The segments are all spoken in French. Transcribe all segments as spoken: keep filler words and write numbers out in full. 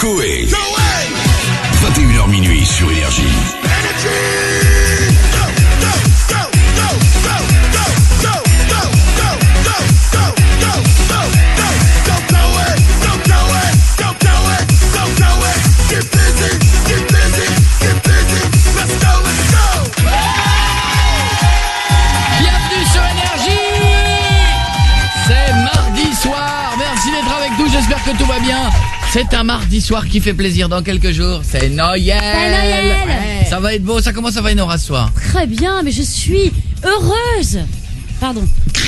Coé. vingt et une heures minuit sur Énergie. Bienvenue sur Énergie. C'est mardi soir. Merci d'être avec nous. J'espère que tout va bien. C'est un mardi soir qui fait plaisir. Dans quelques jours, c'est Noël. C'est Noël. Ouais. Ça va être beau. Ça commence, ça va, Nora, ce soir? Très bien, mais je suis heureuse. Pardon.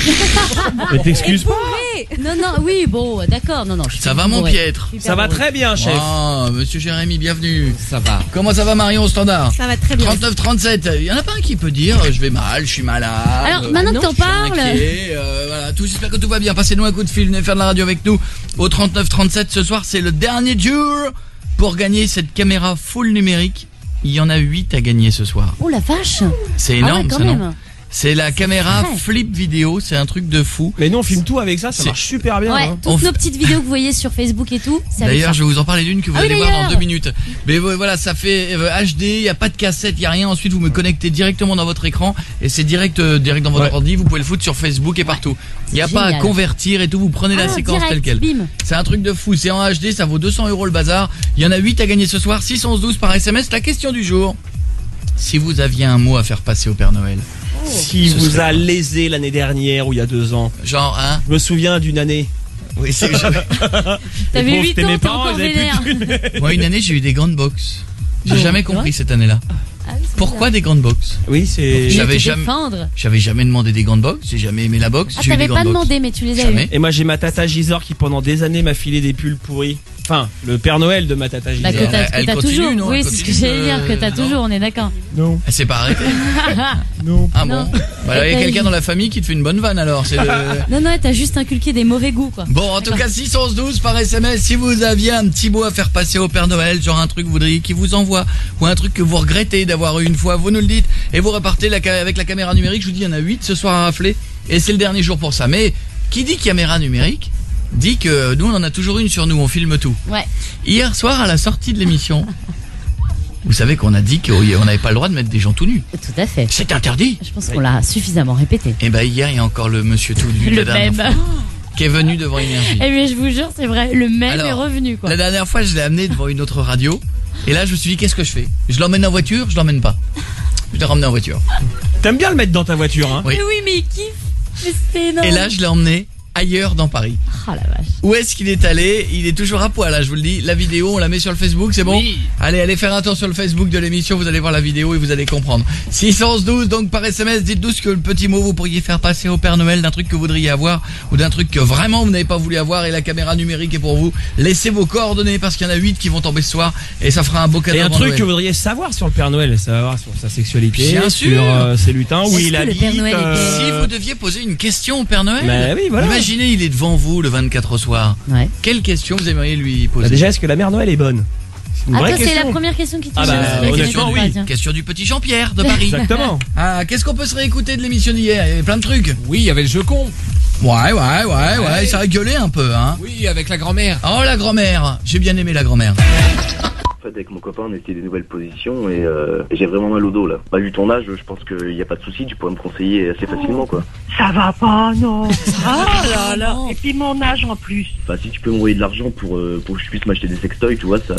Mais t'excuses pas. Non, non, oui, bon, d'accord, non, non. Je suis Ça va, mon bourrée. piètre? Super Ça va bourrée. très bien, chef. Oh, monsieur Jérémy, bienvenue. Ça va. Comment ça va, Marion, au standard? Ça va très bien. trente-neuf trente-sept. Il y en a pas un qui peut dire euh, je vais mal, je suis malade. Alors, euh, maintenant non, que t'en je suis parles. inquiet, euh, voilà, tout, j'espère que tout va bien. Passez-nous un coup de fil, venez faire de la radio avec nous au trente-neuf trente-sept. Ce soir, c'est le dernier jour pour gagner cette caméra full numérique. Il y en a huit à gagner ce soir. Oh la vache. C'est Ah énorme, ouais, quand ça, non? même. C'est la caméra vrai. flip vidéo, c'est un truc de fou. Mais non, on filme tout avec ça, ça C'est- marche super bien. Ouais, hein. toutes On nos f- petites vidéos que vous voyez sur Facebook et tout, c'est avec D'ailleurs, ça. je vais vous en parler d'une que vous Ah oui, allez voir dans d'ailleurs. deux minutes. Mais euh, voilà, ça fait euh, H D, il n'y a pas de cassette, il n'y a rien. Ensuite, vous me connectez directement dans votre écran et c'est direct, euh, direct dans votre Ouais. ordi. Vous pouvez le foutre sur Facebook et partout. Il n'y a pas à Génial. convertir et tout. Vous prenez la Ah, séquence direct, telle quelle. bim. C'est un truc de fou. C'est en H D, ça vaut deux cents euros le bazar. Il y en a huit à gagner ce soir. six onze douze par S M S. La question du jour. Si vous aviez un mot à faire passer au Père Noël. Si Ce vous serait a quoi lésé l'année dernière ou il y a deux ans. Genre, hein? Je me souviens d'une année. Oui, c'est que j'avais- T'avais pauvres, huit c'était ans, mes t'es parents, encore ils avaient plus vénère. de thunes. Moi, une année, j'ai eu des grandes box. J'ai Bon, jamais c'est compris vrai cette année-là. Ah oui, c'est Pourquoi bizarre. des grandes box? Oui, c'est. Je J'avais vais te jamais- défendre. J'avais jamais demandé des grandes box. J'ai jamais aimé la box. Ah, j'ai eu des t'avais pas grandes box. demandé, mais tu les as Jamais. eu. Et moi j'ai ma tata Gisor qui pendant des années m'a filé des pulls pourris. Enfin, le Père Noël de ma tata Bah, Gisor. que t'as, Elle que t'as continue, toujours. non, Oui, elle c'est ce que continue, j'allais dire, que t'as euh, toujours, on est d'accord. Non, Elle s'est pas arrêtée. non. Ah Non. bon? Bah, alors, il y a Elle quelqu'un t'a- dans la famille qui te fait une bonne vanne alors. C'est le... Non, non, t'as juste inculqué des mauvais goûts, quoi. Bon, en tout cas, six onze douze par S M S. Si vous aviez un petit mot à faire passer au Père Noël, genre un truc que vous voudriez qu'il vous envoie, ou un truc que vous regrettez d'avoir eu une fois, vous nous le dites. Et vous repartez la ca- avec la caméra numérique. Je vous dis, il y en a huit ce soir à rafler. Et c'est le dernier jour pour ça. Mais qui dit caméra numérique dit que nous, on en a toujours une sur nous. On filme tout. Ouais. Hier soir, à la sortie de l'émission, vous savez qu'on a dit qu'on n'avait pas le droit de mettre des gens tout nus. Tout à fait. C'est interdit. Je pense qu'on l'a suffisamment répété. Et bah hier, il y a encore le monsieur tout nu Le la dernière même. fois, qui est venu devant Énergie. Eh mais je vous jure, c'est vrai, le même Alors, est revenu, quoi. La dernière fois, je l'ai amené devant une autre radio. Et là, je me suis dit, qu'est-ce que je fais? Je l'emmène en voiture, je l'emmène pas. Je l'ai ramené en voiture. T'aimes bien le mettre dans ta voiture, hein? Oui. Mais oui, mais il kiffe. Mais c'était énorme. Et là, je l'ai emmené ailleurs dans Paris. Oh la vache. Où est-ce qu'il est allé? Il est toujours à poil, là, je vous le dis. La vidéo, on la met sur le Facebook, c'est bon? Oui. Allez, allez faire un tour sur le Facebook de l'émission, vous allez voir la vidéo et vous allez comprendre. six onze douze, donc par S M S, dites-nous ce que le petit mot vous pourriez faire passer au Père Noël, d'un truc que vous voudriez avoir, ou d'un truc que vraiment vous n'avez pas voulu avoir, et la caméra numérique est pour vous. Laissez vos coordonnées, parce qu'il y en a huit qui vont tomber ce soir, et ça fera un beau cadeau Et un avant truc Noël. que vous voudriez savoir sur le Père Noël, savoir sur sa sexualité, Bien sur sûr. euh, ses lutins, où Est-ce il que le habite. Père Noël est euh, Si vous deviez poser une question au Père Noël, Bah oui, voilà. imaginez, il est devant vous le vingt-quatre au soir. Ouais. Quelle question vous aimeriez lui bah poser? déjà, est-ce que la mère Noël est bonne? C'est une Ah, vraie toi, c'est question. la première question qui te Ah vient. bah, C'est la honnêtement, question oui. du paradis. Question du petit Jean-Pierre de Paris. Exactement. Ah, qu'est-ce qu'on peut se réécouter de l'émission d'hier? Il y avait plein de trucs. Oui, il y avait le jeu con. Ouais, ouais, ouais, ouais, Ouais. ça a gueulé un peu, hein. Oui, avec la grand-mère. Oh, la grand-mère. J'ai bien aimé la grand-mère. En fait, avec mon copain, on essayait des nouvelles positions et, euh, et j'ai vraiment mal au dos là. Bah, vu ton âge, je pense qu'il n'y a pas de souci, tu pourrais me conseiller assez facilement quoi. Ça va pas, non. Ah là là. non. Et puis mon âge en plus. Enfin, si tu peux m'envoyer de l'argent pour, euh, pour que je puisse m'acheter des sextoys, tu vois, ça.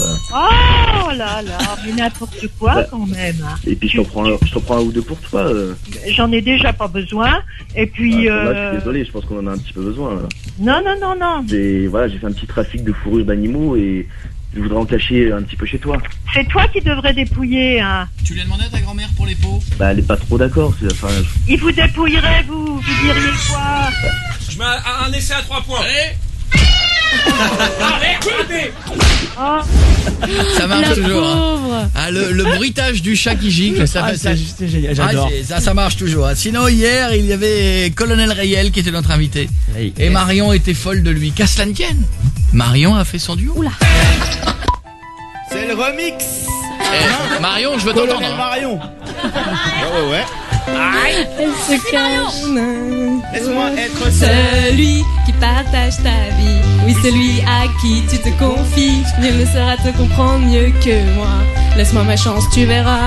Oh là là. Mais n'importe quoi Ouais. quand même. Et puis je t'en prends, un- je t'en prends un ou deux pour toi. Euh. J'en ai déjà pas besoin. Et Ah, puis. là, je euh... suis désolé, je pense qu'on en a un petit peu besoin là. Non, non, non, non. Et voilà, j'ai fait un petit trafic de fourrure d'animaux et je voudrais en cacher un petit peu chez toi. C'est toi qui devrais dépouiller. Hein. Tu lui as demandé à ta grand-mère pour les pots? Bah, elle est pas trop d'accord. c'est- Enfin, je- Il vous dépouillerait, vous. Vous diriez quoi? Je mets un, un essai à trois points. Oh, Ça marche La toujours, hein. pauvre. Ah, le, le bruitage du chat qui gicle, ça Ah, fait ça, ça. c'est génial, Ah, j'adore. c'est- ça, ça marche toujours. hein. Sinon, hier, il y avait Colonel Rayel qui était notre invité. Et Marion était folle de lui. Qu'à cela ne tienne, Marion a fait son duo. Oula. C'est le remix. Eh, Marion, je veux Colonel t'entendre. hein. Marion. Ouais, ouais, ouais. Elle se cache. Laisse-moi être seul. Celui qui partage ta vie. Oui, celui à qui tu te confies. Nul ne saura te comprendre mieux que moi. Laisse-moi ma chance, tu verras.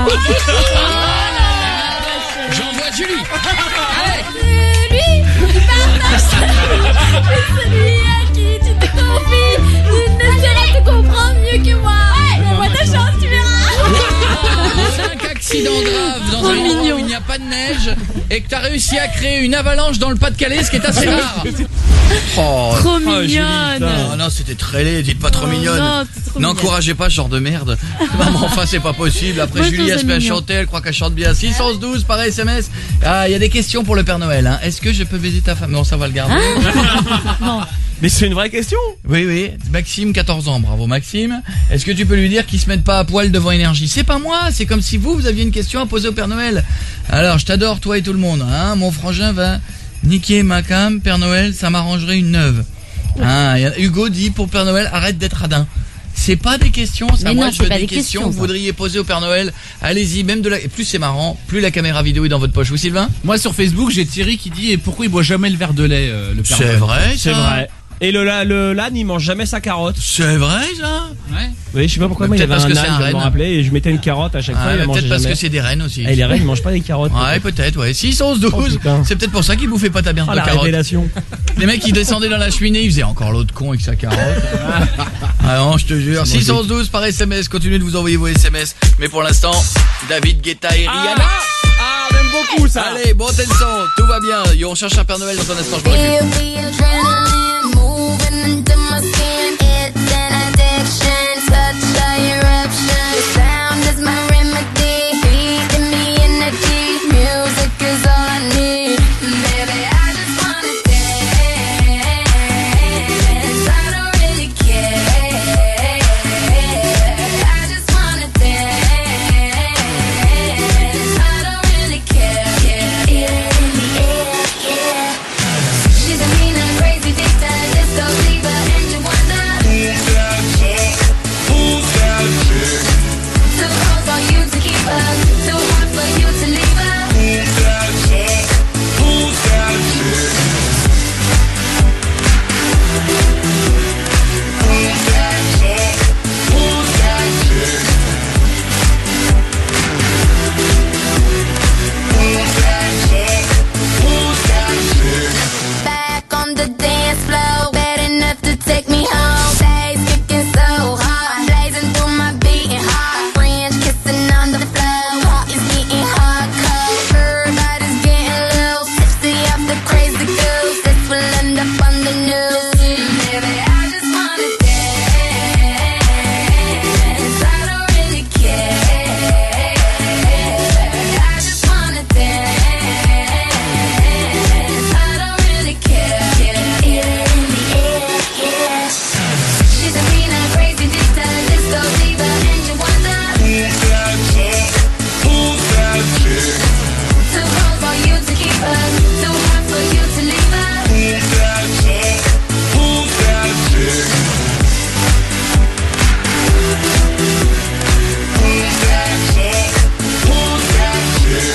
J'envoie Julie. Celui qui partage celui à qui tu te confies. Nul ne saura te comprendre mieux que moi. Laisse-moi ta chance, tu verras. Cinq accidents graves dans Trop un endroit mignon. où il n'y a pas de neige et que t'as réussi à créer une avalanche dans le Pas-de-Calais, ce qui est assez rare. Oh, Trop Oh, Julie, mignonne. non, non, c'était très laid, dites pas trop Oh, mignonne. non, c'est trop N'encouragez pas ce genre de merde. Non, mais enfin, c'est pas possible. Après, Moi, je Julie, trouve elle ça se met à mignon. chanter, elle croit qu'elle chante bien. six cent douze par S M S. Ah, il y a des questions pour le Père Noël. Hein. Est-ce que je peux baiser ta femme? Non, ça va le garder. Non. Mais c'est une vraie question. Oui, oui. Maxime, quatorze ans. Bravo, Maxime. Est-ce que tu peux lui dire qu'il se mette pas à poil devant Énergie? C'est pas moi. C'est comme si vous, vous aviez une question à poser au Père Noël. Alors, je t'adore, toi et tout le monde. Hein. Mon frangin va niquer ma cam. Père Noël, ça m'arrangerait une neuve. Ah, y a- Hugo dit pour Père Noël, arrête d'être radin. C'est pas des questions, ça. Mais Moi, non, je c'est veux pas des des questions questions, que vous ça. voudriez poser au Père Noël. Allez-y, même de la. Et plus c'est marrant, plus la caméra vidéo est dans votre poche. Oui, Sylvain? Moi sur Facebook, j'ai Thierry qui dit et pourquoi il boit jamais le verre de lait, euh, le Père C'est Noël. vrai, C'est ça. vrai. Et le, la- le l'âne, il mange jamais sa carotte. C'est vrai, ça. Ouais. Oui, je sais pas pourquoi, Mais moi il y peut-être avait parce un que c'est âne, un je me renne. rappelais, et je mettais une carotte à chaque fois, Ah, il la mangeait peut-être parce jamais. que c'est des rennes aussi. Et les rennes, ils mangent pas des carottes. Ouais, peut-être, ouais. six, onze, Oh, douze. putain. C'est peut-être pour ça qu'ils bouffaient pas ta merde Oh, de la carotte. révélation. Les mecs, ils descendaient dans la cheminée, ils faisaient encore l'autre con avec sa carotte. Ah non, je te jure. six, onze, douze par S M S. Continuez de vous envoyer vos S M S. Mais pour l'instant, David Guetta et Rihanna. Ah, j'aime beaucoup ça. Allez, bon, tel son. Tout va bien. Yo, on cherche un Père Noël dans un instant. Je m'en occupe. She's a mean and crazy dictator, disco diva, and you wonder who's that chick? Who's that chick? Too cold for you to keep her, too hot for you to leave her. Who's that chick? Who's that chick? Who's that chick? Who's that chick? Who's that chick? Who's that chick? Back on the dance floor, bad enough to take me home. Days kicking so hard, blazing through my beating heart. French kissing on the floor, heart is getting hardcore. Everybody's getting loose, tipsy off the crazy goose. This will end up on the news. Baby, I just wanna dance. I don't really care. I just wanna dance. I don't really care. She's a mean and crazy dictator, disco diva, and you wonder who's that chick? Who's that chick? Too cold for you to keep her, too hot for you to leave her. Who's that chick? Who's that chick? Who's that chick? Who's that chick?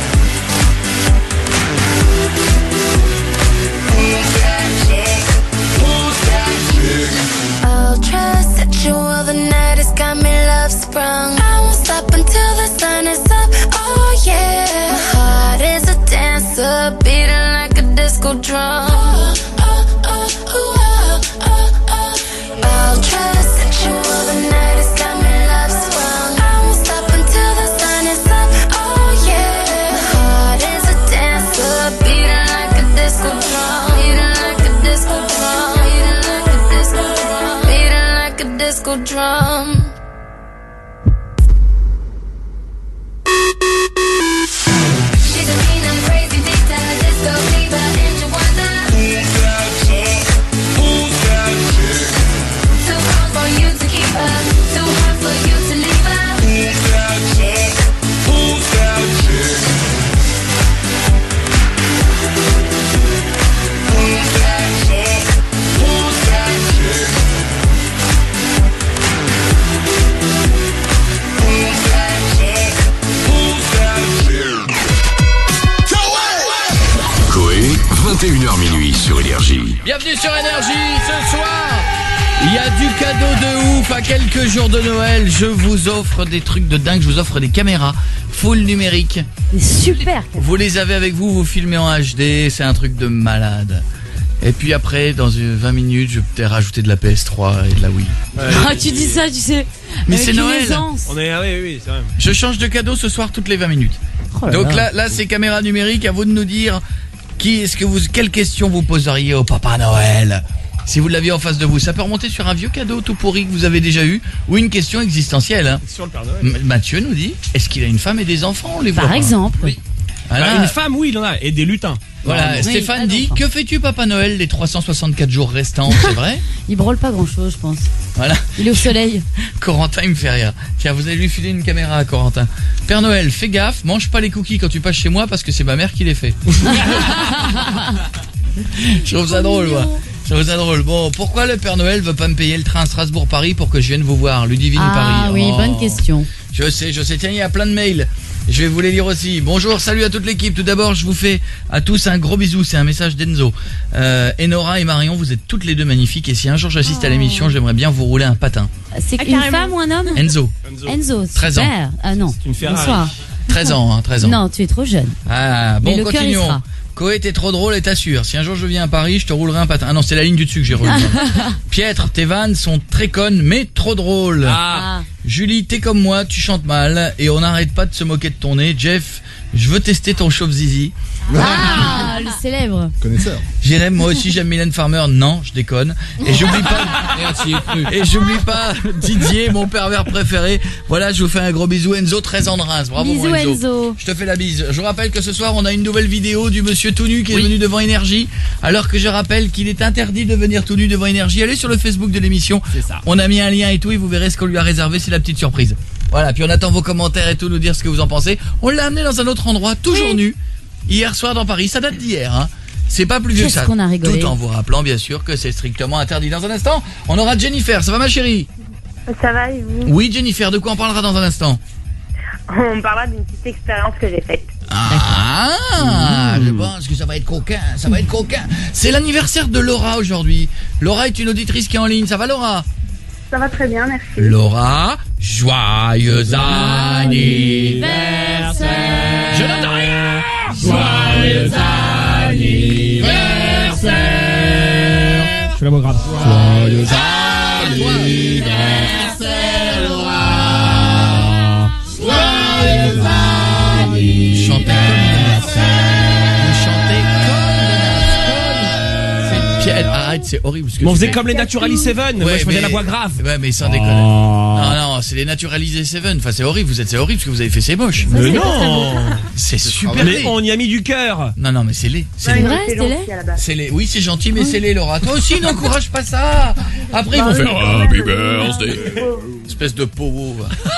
Who's that chick? Who's that chick? Ultra sexual, the night has got me love sprung. I won't stop until the sun is up. Oh yeah, my heart is a dancer, beating like a disco drum. Ultra sexual, the night has got me love sprung. I won't stop until the sun is up. Oh yeah, my heart is a dancer, beating like a disco drum. Beating like a disco drum. Beating like a disco drum. Beating like a disco drum. She's a mean and crazy dictator, disco diva, and you wonder who's that chick? Who's that chick? Too cold for you to keep her, too hot for you to leave her. Who's that chick? Who's that chick? Who's that chick? Who's that chick? et une heures minuit sur Énergie. Bienvenue sur Énergie ce soir. Il y a du cadeau de ouf à quelques jours de Noël. Je vous offre des trucs de dingue. Je vous offre des caméras full numérique. Super. Vous les avez avec vous, vous filmez en H D. C'est un truc de malade. Et puis après, dans vingt minutes, je vais peut-être rajouter de la P S trois et de la Wii. Ouais. Ah, tu dis ça, tu sais. Mais avec c'est une Noël. aisance. On est, ah oui, oui, c'est vrai. Je change de cadeau ce soir toutes les vingt minutes. Oh là Donc là. là, là, c'est caméra numérique. À vous de nous dire qui est-ce que vous, quelle question vous poseriez au Papa Noël si vous l'aviez en face de vous. Ça peut remonter sur un vieux cadeau tout pourri que vous avez déjà eu ou une question existentielle. Hein. Sur le Père Noël. M- Mathieu nous dit, est-ce qu'il a une femme et des enfants? On les voit Par pas. exemple. Oui. Bah, Voilà. une femme, oui, il en a. Et des lutins. Voilà, Oui, Stéphane pas dit, d'enfants. que fais-tu Papa Noël les trois cent soixante-quatre jours restants? C'est vrai? Il brûle pas grand chose, je pense. Voilà. Il est au soleil. Corentin, il me fait rire. Tiens, vous allez lui filer une caméra à Corentin. Père Noël, fais gaffe, mange pas les cookies quand tu passes chez moi parce que c'est ma mère qui les fait. Je trouve ça drôle, moi. Je trouve ça drôle. Bon, pourquoi le Père Noël veut pas me payer le train Strasbourg-Paris pour que je vienne vous voir, Ludivine Ah Paris? oui, Oh. bonne question. Je sais, je sais. Tiens, il y a plein de mails. Je vais vous les lire aussi. Bonjour, salut à toute l'équipe. Tout d'abord, je vous fais à tous un gros bisou. C'est un message d'Enzo. Euh, Enora et Marion, vous êtes toutes les deux magnifiques. Et si un jour j'assiste à l'émission, j'aimerais bien vous rouler un patin. C'est Ah, une carrément. femme ou un homme? Enzo, Enzo, treize ans. super. Ah non. C'est une Ferrari. Bonsoir. treize ans, hein, treize ans. Non, tu es trop jeune. Ah, Mais bon, le cœur, il continuons. sera. Koé, t'es trop drôle et t'assures. Si un jour je viens à Paris, je te roulerai un patin. Ah non, c'est la ligne du dessus que j'ai relu. Pietre, tes vannes sont très connes, mais trop drôles. Ah. Julie, t'es comme moi, tu chantes mal et on n'arrête pas de se moquer de ton nez. Jeff, je veux tester ton chauve zizi. Ah, le célèbre. Connaisseur. Jérém, moi aussi j'aime Mylène Farmer. Non, je déconne. Et j'oublie pas. Merde, j'y ai cru. Et j'oublie pas Didier, mon pervers préféré. Voilà, je vous fais un gros bisou. Enzo, treize ans de Reims. Bravo, Bisous mon Enzo. Enzo. Je te fais la bise. Je vous rappelle que ce soir, on a une nouvelle vidéo du monsieur tout nu qui est venu devant Énergie. Alors que je rappelle qu'il est interdit de venir tout nu devant Énergie. Allez sur le Facebook de l'émission. C'est ça. On a mis un lien et tout et vous verrez ce qu'on lui a réservé. C'est la petite surprise. Voilà, puis on attend vos commentaires et tout, nous dire ce que vous en pensez. On l'a amené dans un autre endroit, toujours Oui. nu. Hier soir dans Paris. Ça date d'hier, hein. C'est pas plus vieux que Qu'est-ce ça. qu'on a rigolé. Tout en vous rappelant, bien sûr, que c'est strictement interdit. Dans un instant, on aura Jennifer. Ça va, ma chérie? Ça va et vous? Oui, Jennifer, de quoi on parlera dans un instant? On parlera d'une petite expérience que j'ai faite. Ah, je pense que ça va être coquin, ça va être coquin. C'est l'anniversaire de Laura aujourd'hui. Laura est une auditrice qui est en ligne. Ça va, Laura? Ça va très bien, merci. Laura, joyeux anniversaire. Je n'entends rien. Joyeux anniversaire. Je fais la voix grave. Joyeux anniversaire, Laura. Joyeux anniversaire. Chantez comme Pierre, arrête, c'est horrible ce que Mais on tu faisait fais. comme les Naturally Seven. Moi, Ouais, je faisais mais- la voix grave. Ouais, mais sans déconner. Oh. Non, non, c'est les naturalisés Seven. Enfin, c'est horrible. Vous êtes, c'est horrible ce que vous avez fait. C'est moche. Ça, Mais c'est pas très beau. non. C'est super Mais laid. on y a mis du cœur. Non, non, mais c'est laid. C'est Ouais, laid. vrai, c'est c'était laid gentil à la base. C'est les... Oui, c'est gentil, mais c'est les Laura. Toi aussi, n'encourage pas ça. Après, ils vont faire Happy Birthday. Espèce de pauvre.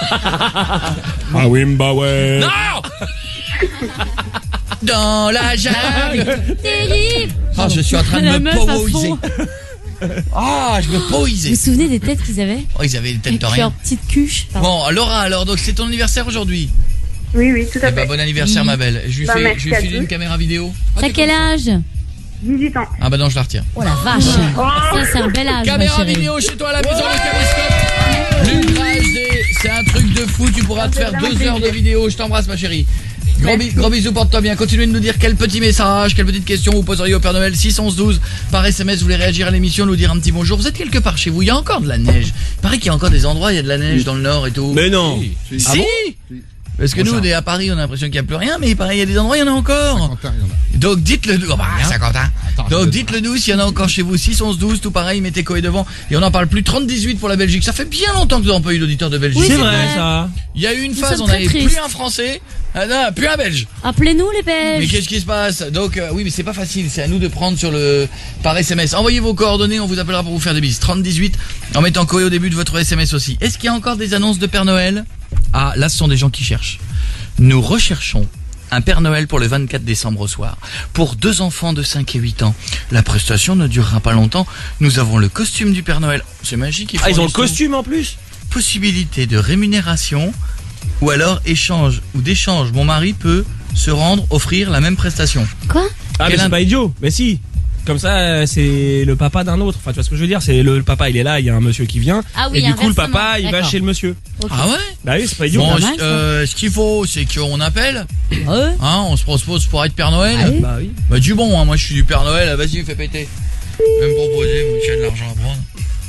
Ah oui, bah ouais. Non. Dans la jungle. Terrible. Ah, je suis en train de La me meuf à poiser. fond. Ah, je me Vous vous poisais. souvenez des têtes qu'ils avaient? Oh, ils avaient des têtes Avec de leur rien. petite cuche. Pardon. Bon, Laura, alors, donc c'est ton anniversaire aujourd'hui. Oui, oui, tout à Eh ben, fait. bon anniversaire, ma belle. Je lui Bah, fais, merci je lui à file tous. une caméra vidéo. T'as quel âge? dix-huit ans. Ah, bah non, je la retiens. Oh la vache. Ça, c'est un bel âge, ma Caméra chérie. vidéo chez toi à la maison, le caméscope. L'Ultra H D, c'est un truc de fou. Tu pourras te faire deux heures de vidéo. Je t'embrasse, ma chérie. Gros, bi- gros bisous, porte-toi bien. Continuez de nous dire quel petit message, quelle petite question vous poseriez au Père Noël. six onze douze par S M S. Vous voulez réagir à l'émission, nous dire un petit bonjour. Vous êtes quelque part chez vous. Il y a encore de la neige. Il paraît qu'il y a encore des endroits, il y a de la neige dans le nord et tout. Mais non. Si. Ah bon Parce que nous, on est à Paris, on a l'impression qu'il n'y a plus rien, mais il paraît qu'il y a des endroits, il y en a encore. Saint-Quentin, il y en a. Donc dites-le nous. Oh, bah, Saint-Quentin. Attends, Donc je- dites-le nous s'il y en a encore chez vous. six onze douze, tout pareil, mettez Koé devant. Et on n'en parle plus. trente dix-huit pour la Belgique. Ça fait bien longtemps que nous n'avons pas eu d'auditeurs de Belgique. Oui, C'est c'est vrai, vrai. ça. Il y a eu une Nous phase, sommes on très n'avait tristes. plus un Français, ah, non, plus un Belge. Appelez-nous les Mais Belges. qu'est-ce qui se passe? Donc euh, oui, mais c'est pas facile, c'est à nous de prendre sur le par S M S. Envoyez vos coordonnées, on vous appellera pour vous faire des bises. trente dix-huit en mettant Koé au début de votre S M S aussi. Est-ce qu'il y a encore des annonces de Père Noël? Ah, là ce sont des gens qui cherchent. Nous recherchons un Père Noël pour le vingt-quatre décembre au soir. Pour deux enfants de cinq et huit ans. La prestation ne durera pas longtemps. Nous avons le costume du Père Noël. C'est magique. Ah, ils ont le font costume en plus. possibilité de rémunération ou alors échange ou d'échange. Mon mari peut se rendre, offrir la même prestation. Quoi? Ah, mais c'est pas idiot. Mais si. Comme ça, c'est le papa d'un autre. Enfin, tu vois ce que je veux dire? C'est le, le papa, il est là, il y a un monsieur qui vient. Ah oui, et du coup, le inversement. papa, il va D'accord. chez le monsieur. Ok. Ah ouais? Bah oui, c'est pas idiot. Bon, mal, ça. euh, ce qu'il faut, c'est qu'on appelle. Ouais. Hein, on se propose pour être Père Noël. Allez. Bah oui. Bah du bon, hein, moi je suis du Père Noël, vas-y, fais péter. Je vais me proposer, moi, j'ai de l'argent à prendre.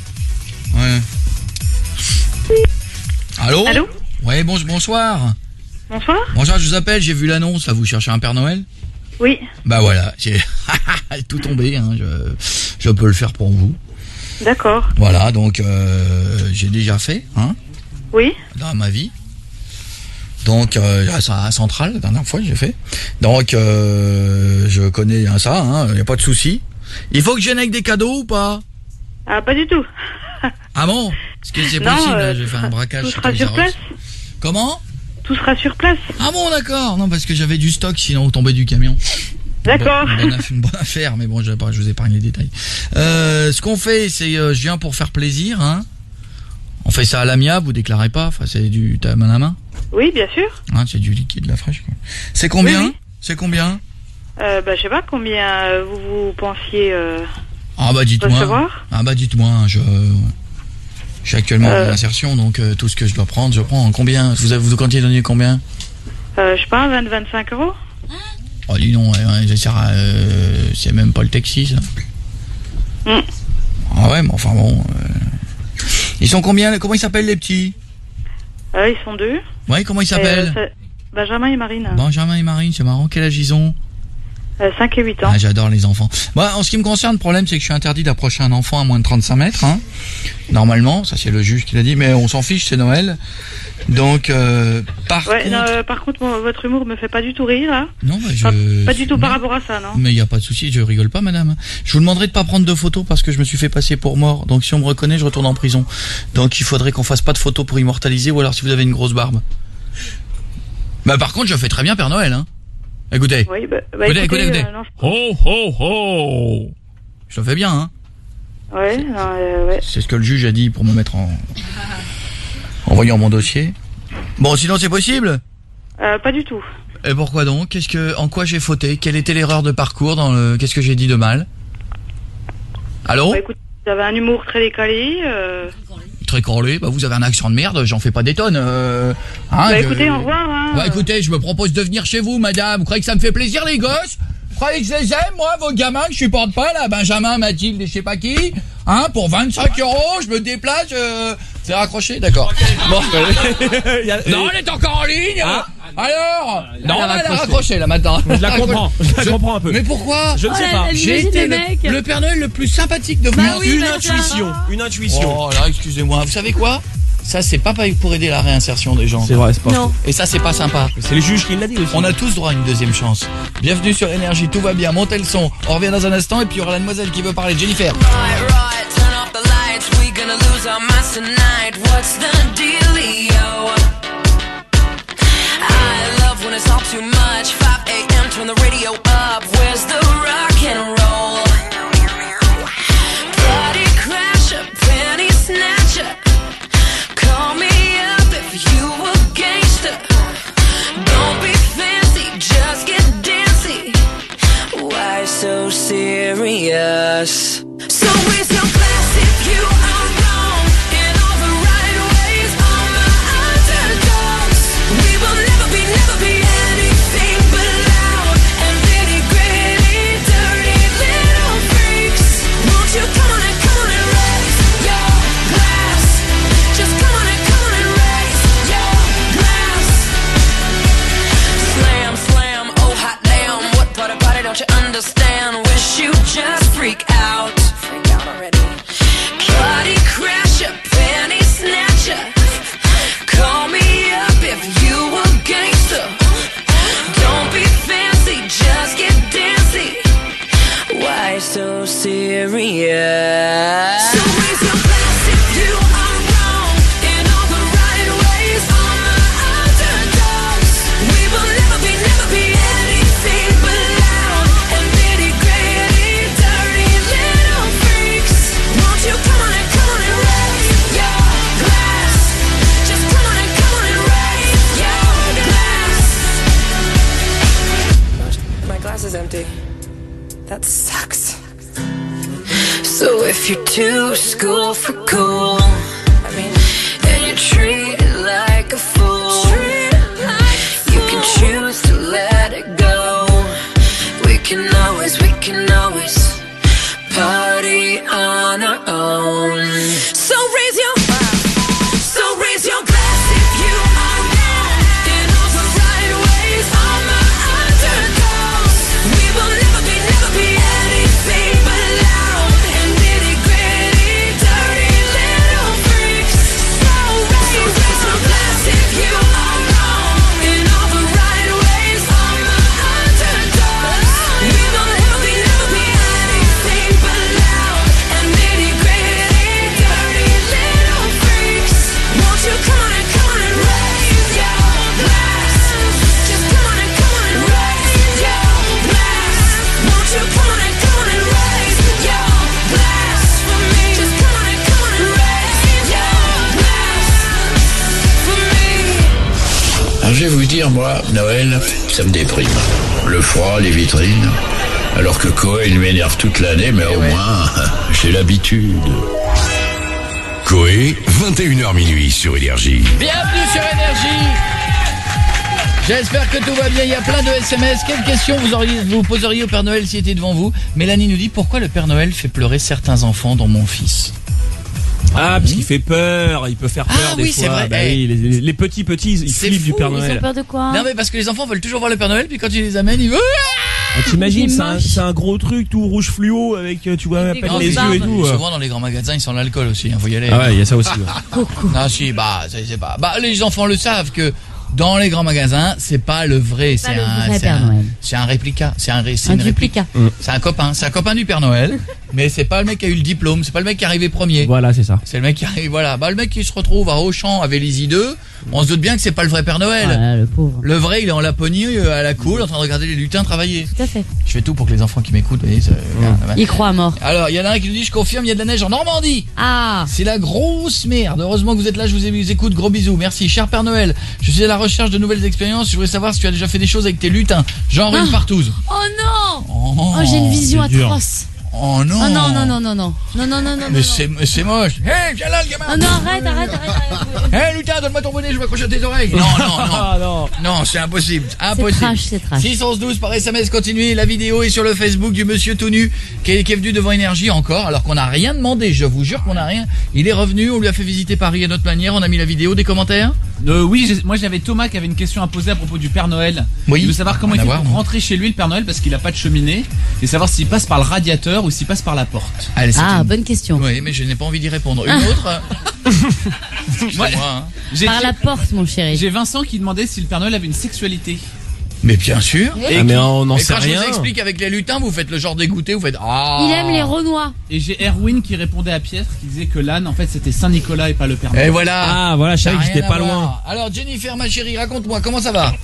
Ouais. Allô? Allô? Ouais, bon, bonsoir. Bonsoir. Bonsoir, je vous appelle, j'ai vu l'annonce, là, vous cherchez un Père Noël? Oui. Bah voilà, j'ai tout tombé, hein, je, je peux le faire pour vous. D'accord. Voilà, donc euh, j'ai déjà fait, hein, Oui. dans ma vie. Donc euh, à Centrale, la dernière fois j'ai fait. Donc euh, je connais hein, ça, hein, y a pas de souci. Il faut que je vienne avec des cadeaux ou pas? Ah, pas du tout. Ah bon? Est-ce que c'est Non, possible? euh, Là, je vais faire un braquage. tout chez sera Toys sur R Us. place. Comment? Tout sera sur place. Ah bon, d'accord. Non, parce que j'avais du stock, sinon vous tombez du camion. D'accord. Une bonne, une bonne aff- une bonne affaire, mais bon, je, je vous épargne les détails. Euh, ce qu'on fait, c'est, euh, je viens pour faire plaisir, hein. On fait ça à l'amiable, vous déclarez pas. Enfin, c'est du ta main à main. Oui, bien sûr. Hein, c'est du liquide, la fraîche. Quoi. C'est combien? Oui, oui. C'est combien? Euh, bah, je sais pas combien euh, vous, vous pensiez euh, Ah bah dites-moi. recevoir. Ah bah dites-moi. Je, je suis actuellement Euh. en insertion, donc euh, tout ce que je dois prendre, je prends. Combien? Vous avez, vous comptiez donner combien? Euh, je sais pas, vingt à vingt-cinq euros. Oh dis non, ouais, ouais, ça sert à, euh, c'est même pas le taxi ça. Mm. Ah ouais, mais enfin bon. Euh... Ils sont combien? Comment ils s'appellent les petits? Euh, ils sont deux. Ouais, comment ils Et, s'appellent? euh, c'est Benjamin et Marine. Benjamin et Marine, c'est marrant. Quel âge ils ont? Euh, cinq et huit ans. Ah, j'adore les enfants. Moi, en ce qui me concerne, le problème, c'est que je suis interdit d'approcher un enfant à moins de trente-cinq mètres. Hein. Normalement, ça c'est le juge qui l'a dit, mais on s'en fiche, c'est Noël. Donc, euh, par Ouais, contre... non, euh, par contre, mon- votre humour me fait pas du tout rire, là. Non, bah, je... Pas, pas du tout par Non. rapport à ça, non. Mais il n'y a pas de souci, je rigole pas, madame. Je vous demanderai de pas prendre de photos parce que je me suis fait passer pour mort. Donc, si on me reconnaît, je retourne en prison. Donc, il faudrait qu'on fasse pas de photos pour immortaliser ou alors si vous avez une grosse barbe. Bah, par contre, je fais très bien Père Noël, hein. Écoutez. Oui, bah, bah Écoutez, écoutez, écoutez, euh, écoutez. non, je- Ho ho ho. Je le fais bien, hein. Ouais, non, euh, ouais. C'est ce que le juge a dit pour me mettre en... en voyant mon dossier. Bon, sinon, c'est possible? Euh, pas du tout. Et pourquoi donc? Qu'est-ce que, en quoi j'ai fauté? Quelle était l'erreur de parcours dans le, qu'est-ce que j'ai dit de mal? Allô? Bah, écoute, vous avez un humour très décalé. Euh... Très corlé, bah vous avez un accent de merde, j'en fais pas des tonnes. Euh, hein, bah je- écoutez, au revoir. Hein. Bah écoutez, je me propose de venir chez vous, madame. Vous croyez que ça me fait plaisir, les gosses? Vous croyez que je les aime, moi, vos gamins que je supporte pas, là? Benjamin, Mathilde et je sais pas qui? Hein, pour vingt-cinq euros, je me déplace, euh... C'est raccroché? D'accord. Bon. Non, elle est encore en ligne? Ah. Alors? Non, Elle a elle a raccroché. raccroché, là, maintenant. Je la comprends, je la comprends un peu. Mais pourquoi? Je ne Oh sais là pas. là, J'ai Imagine été le le, mec. le Père Noël le plus sympathique de Bah mon oui, Une bah, intuition, une intuition. Oh là, excusez-moi. Vous savez quoi? Ça, c'est pas pour aider la réinsertion des gens. C'est vrai, c'est pas Non. faux. Et ça, c'est pas sympa. C'est le juge qui l'a dit aussi. On a tous droit à une deuxième chance. Bienvenue sur Énergie, tout va bien, montez le son. On revient dans un instant et puis il y aura la demoiselle qui veut parler, Jennifer. Right, right, turn off the lights. We gonna lose our minds tonight. What's the dealio? I love when it's all too much. five a.m. turn the radio up. Where's the rock and roll? Party crasher, penny snatcher. Call me up if you a gangster. Don't be fancy, just get dancy. Why so serious? So raise your glass if you are wrong in all the right ways. All my underdogs. We will never be, never be anything but loud and nitty gritty, dirty little freaks. Won't you come on and come on and raise your glass? Just come on and come on and raise your glass. Slam, slam, oh hot damn. What part of party don't you understand? Wish you just freak out. Freak out already. Party crasher, penny snatcher. Call me up if you a gangster. Don't be fancy, just get dancy. Why so serious? So raise your glass if you are wrong in all the right ways. All my underdogs. We will never be, never be anything but loud and nitty gritty, dirty little freaks. Won't you come on and come on and raise your glass? Just come on and come on and raise your glass. My glass is empty. if you're too school for cool, and you treat it like a fool, you can choose to let it go. We can always, we can always party on our own. So raise your, so raise your glass if you are wrong in all the right ways. All my underdogs, we will never be, never be anything but loud and nitty gritty, dirty little freaks. So raise, raise your glass if you are wrong in all the right ways. All my underdogs, we will never be, never be anything but loud and nitty gritty, dirty little freaks. Won't you come on and come on and raise your glass? Just come on and come on and raise your glass. Won't you come on and come on and raise your glass for me? Just come on and come on and raise your glass for me. Alors, je vais vous dire, moi, Noël, ça me déprime. Le froid, les vitrines. Alors que Coé, il m'énerve toute l'année, mais au moins, j'ai l'habitude. Coé, vingt et une heures minuit sur Énergie. Bienvenue sur Énergie. J'espère que tout va bien, il y a plein de S M S. Quelle question vous, auriez, vous poseriez au Père Noël s'il était devant vous? Mélanie nous dit, pourquoi le Père Noël fait pleurer certains enfants, dont mon fils? Ah, parce qu'il fait peur, il peut faire peur Ah des oui, fois. c'est vrai. Bah Eh. oui, les, les petits petits, ils C'est flippent du fou, Père ils ont Noël. Peur de quoi? Non mais parce que les enfants veulent toujours voir le Père Noël, puis quand tu les amènes, ils veulent... Ah, t'imagines, Il est c'est un, moche. c'est un gros truc tout rouge fluo avec, euh, tu vois, à des peine grosses les yeux et barbes. tout. euh. Souvent dans les grands magasins, ils sentent l'alcool aussi, hein, faut y aller. Ah ouais, il y a ça aussi. Ouais. Ah si, bah, c'est c'est pas... Bah, les enfants le savent que dans les grands magasins, c'est pas le vrai, Pas c'est le un, vrai c'est Père un, Noël. c'est un réplica, c'est un, ré- c'est Un une réplique. duplicat. C'est un copain, c'est un copain du Père Noël, mais c'est pas le mec qui a eu le diplôme, c'est pas le mec qui est arrivé premier. Voilà, c'est ça. C'est le mec qui arrive, voilà. Bah, le mec qui se retrouve à Auchan à Vélizy deux, on se doute bien que c'est pas le vrai Père Noël. Voilà, le pauvre. Le vrai, il est en Laponie, euh, à la cool, en train de regarder les lutins travailler. Tout à fait. Je fais tout pour que les enfants qui m'écoutent, vous voyez, ça- Il croit à mort. Alors, il y en a un qui nous dit, je confirme, il y a de la neige en Normandie. Ah, C'est la grosse merde. Heureusement que vous êtes là, je vous écoute. Gros bisous. Merci. Cher Père Noël, je suis à la recherche de nouvelles expériences. Je voudrais savoir si tu as déjà fait des choses avec tes lutins. Genre une Ah. partouze. oh non. Oh, Oh, j'ai une vision c'est dur. atroce. Oh non. Oh non, non, non, non, non. Non, non, non, non, Mais non. c'est mais c'est moche. Hé, viens là, le gamin. Oh non, arrête, arrête, arrête, arrête. Hé, lutin, donne-moi ton bonnet, je vais accrocher à tes oreilles. Non, non, non. Ah non. Non, c'est impossible. C'est Impossible. trash, c'est trash. six cent douze par S M S, continuez. La vidéo est sur le Facebook du monsieur tout nu qui est, qui est venu devant Énergie encore, alors qu'on n'a rien demandé. Je vous jure qu'on n'a rien. Il est revenu, on lui a fait visiter Paris à notre manière. On a mis la vidéo, des commentaires. Euh, oui, j'ai- moi j'avais Thomas qui avait une question à poser à propos du Père Noël. Oui. Il veut savoir comment il Rien fait à pour voir, rentrer chez lui le Père Noël parce qu'il a pas de cheminée et savoir s'il passe par le radiateur ou s'il passe par la porte. Allez, c'est Ah, une- bonne question. Oui, mais je n'ai pas envie d'y répondre. Une autre euh, Ouais. C'est moi, hein. J'ai Par la porte, mon chéri. j'ai Vincent qui demandait si le Père Noël avait une sexualité. Mais bien sûr. Et Ah, mais on n'en Et sait quand je rien. vous explique avec les lutins, vous faites le genre dégoûté, vous faites ah. Il aime les Renois. Et j'ai Erwin qui répondait à Pierre qui disait que l'âne en fait c'était Saint-Nicolas et pas le Père Noël. Et voilà. Ah voilà, je Ça a savais que rien j'étais à pas voir. loin. Alors Jennifer, ma chérie, raconte-moi comment ça va.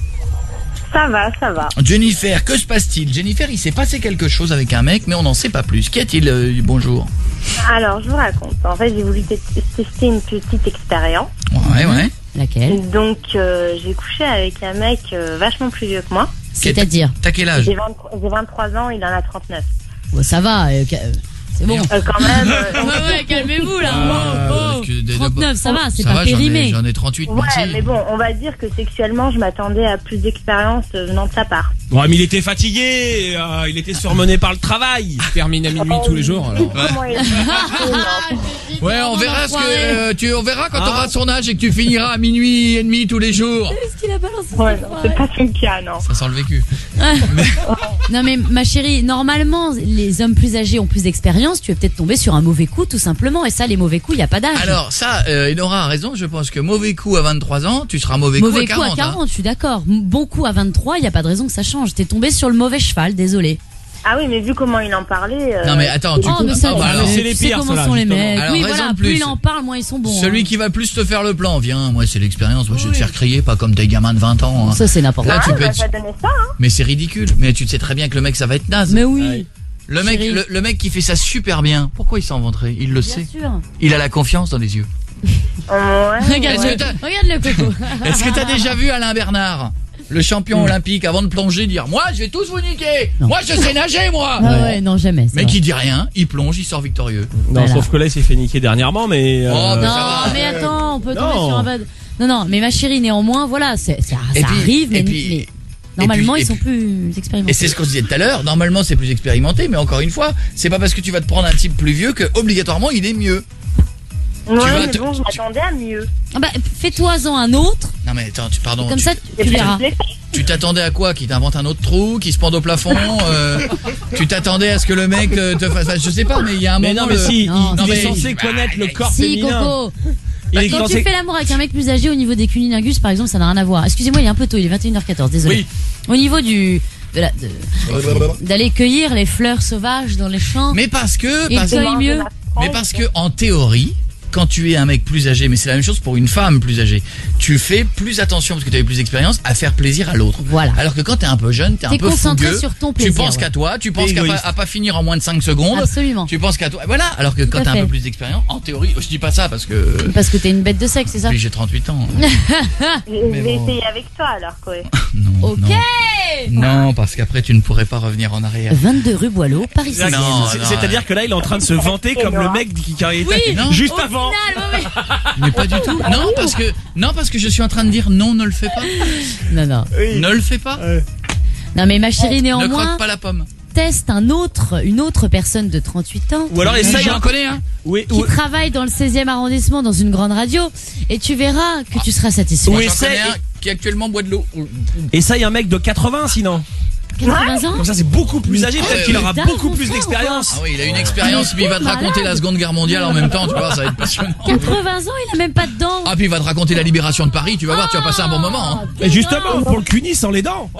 Ça va, ça va. Jennifer, que se passe-t-il? Jennifer, il s'est passé quelque chose avec un mec, mais on n'en sait pas plus. Qu'y a-t-il euh, Bonjour. Alors, je vous raconte. En fait, j'ai voulu te- tester une petite expérience. Ouais, ouais. Laquelle? Donc, euh, j'ai couché avec un mec euh, vachement plus vieux que moi. C'est-à-dire? T'as quel âge? J'ai vingt- j'ai vingt-trois ans, il en a trente-neuf. Bon, ça va. euh, ca- euh, C'est bon. Euh, quand même. euh, Ouais, ouais, calmez-vous là. Ah, Oh, parce oh. que des- trente-neuf, ça va, c'est Ça pas va, j'en ai, périmé. j'en ai trente-huit, ouais, merci. mais bon, on va dire que sexuellement, je m'attendais à plus d'expérience euh, venant de sa part. Ouais, mais il était fatigué, euh, il était surmené par le travail. Il termine à minuit tous les jours. Alors. Comment il est Ouais, on verra ce que euh, tu on verra quand Ah. t'auras son âge et que tu finiras à minuit et demi tous les jours. Qu'est-ce qu'il a balancé? Ouais, non, c'est pas son cas, non. Ça sent le vécu. Non mais ma chérie, normalement les hommes plus âgés ont plus d'expérience, tu es peut-être tombé sur un mauvais coup tout simplement, et ça les mauvais coups, il y a pas d'âge. Alors ça, euh, Enora a raison, je pense que mauvais coup à vingt-trois ans, tu seras mauvais, mauvais coup à coup quarante. à hein. quarante, je suis d'accord. Bon coup à vingt-trois, il y a pas de raison que ça change. T'es tombé sur le mauvais cheval, désolé. Ah oui, mais vu comment il en parlait. euh, Non mais attends, tu Oh mais ça, Ah, bah tu alors, sais c'est les pires, comment ceux-là, sont les justement. mecs. Alors, Oui raison voilà, de plus plus. il en parle, moins ils sont bons. Celui hein. qui va plus te faire le plan, viens, moi c'est l'expérience, moi je vais te faire crier, pas comme tes gamins de vingt ans. hein. Ça c'est n'importe Là quoi. tu Ah, peux bah, être... ça donnait ça, hein. Mais c'est ridicule, mais tu sais très bien que le mec ça va être naze. Mais oui. Le mec, Chérie. le, le mec qui fait ça super bien, pourquoi il s'en vanterait? Il le Bien sait. sûr. Il a la confiance dans les yeux. Ouais. Regarde, Est-ce que le, t'as- regarde le coco. Est-ce que t'as déjà vu Alain Bernard? le champion olympique, avant de plonger, dire moi je vais tous vous niquer. Non. Moi je sais nager moi. Ah ouais, non, jamais. c'est Mais vrai. qui dit rien, il plonge, il sort victorieux. Non, Voilà. sauf que là, il s'est fait niquer dernièrement, mais. euh, Oh, mais Non, ça va. mais attends, on peut tomber Non. sur un bad. Non, non, mais ma chérie, néanmoins, voilà, c'est, ça, Et ça puis- arrive, mais, et puis- mais normalement, et puis- ils sont plus expérimentés. Et c'est ce qu'on se disait tout à l'heure, normalement c'est plus expérimenté, mais encore une fois, c'est pas parce que tu vas te prendre un type plus vieux que obligatoirement il est mieux. Ouais, vas mais te- bon, je m'attendais à mieux. Ah bah, fais-toi-en un autre, Non mais attends, tu pardon. comme tu, ça, tu, tu verras. tu t'attendais à quoi? Qu'il t'invente un autre trou, qu'il se pende au plafond euh, Tu t'attendais à ce que le mec euh, te fasse, enfin, je sais pas, mais il y a un Mais moment. non, mais le- si, Non, il, il mais- est censé connaître le corps Si, féminin. Coco. Il est Quand censé- tu fais l'amour avec un mec plus âgé au niveau des cunilingus, par exemple, ça n'a rien à voir. Excusez-moi, il est un peu tôt, il est vingt et une heures quatorze, désolé. Oui. Au niveau du, de la, de- d'aller cueillir les fleurs sauvages dans les champs. Mais parce que, Il parce, cueille mieux. mais parce que en théorie, quand tu es un mec plus âgé, mais c'est la même chose pour une femme plus âgée, tu fais plus attention parce que tu as eu plus d'expérience à faire plaisir à l'autre. Voilà. Alors que quand t'es un peu jeune, t'es un T'es peu concentré fougueux, sur ton tu plaisir, penses ouais. qu'à toi, tu penses T'es qu'à pas, égoïste. à pas finir en moins de cinq secondes. Absolument. Tu penses qu'à toi. Voilà. Alors que quand à t'as un fait. peu plus d'expérience, en théorie, je dis pas ça parce que Parce que t'es une bête de sexe, c'est ça? puis j'ai trente-huit ans. Je Mais vais bon. essayer avec toi alors, quoi. Non. Ok. Non, non, parce qu'après tu ne pourrais pas revenir en arrière. vingt-deux rue Boileau, Paris C'est- seizième. Non, c'est- non, C'est-à-dire que là, il est en train de se vanter comme le mec qui, qui a été Oui, non. juste Au avant. final, ouais, ouais. Mais pas du tout. Non, parce que non, parce que je suis en train de dire non, ne le fais pas. Non, non. Ne le fais pas. Non, mais ma chérie, Ne néanmoins, croque pas la pomme. teste un autre, une autre personne de trente-huit ans. Ou alors essaye J'en un. connais un. Oui, Qui ou- travaille dans le seizième arrondissement dans une grande radio. Et tu verras que tu seras satisfait. Moi, Oui, j'en essaye. connais un qui actuellement boit de l'eau. essaye un mec de quatre-vingts sinon. quatre-vingts ans? Comme ça, c'est beaucoup plus âgé. Ah Peut-être ouais, qu'il ouais. aura T'as beaucoup un plus enfant, d'expérience. Ah oui, il a une expérience, puis il va te raconter la Seconde Guerre mondiale en même temps, tu vois, ça va être passionnant. quatre-vingts ans, il a même pas de dents. Ah, puis il va te raconter la libération de Paris, tu vas voir, tu vas passer un bon moment. Hein. Et justement, pour le cunis sans les dents.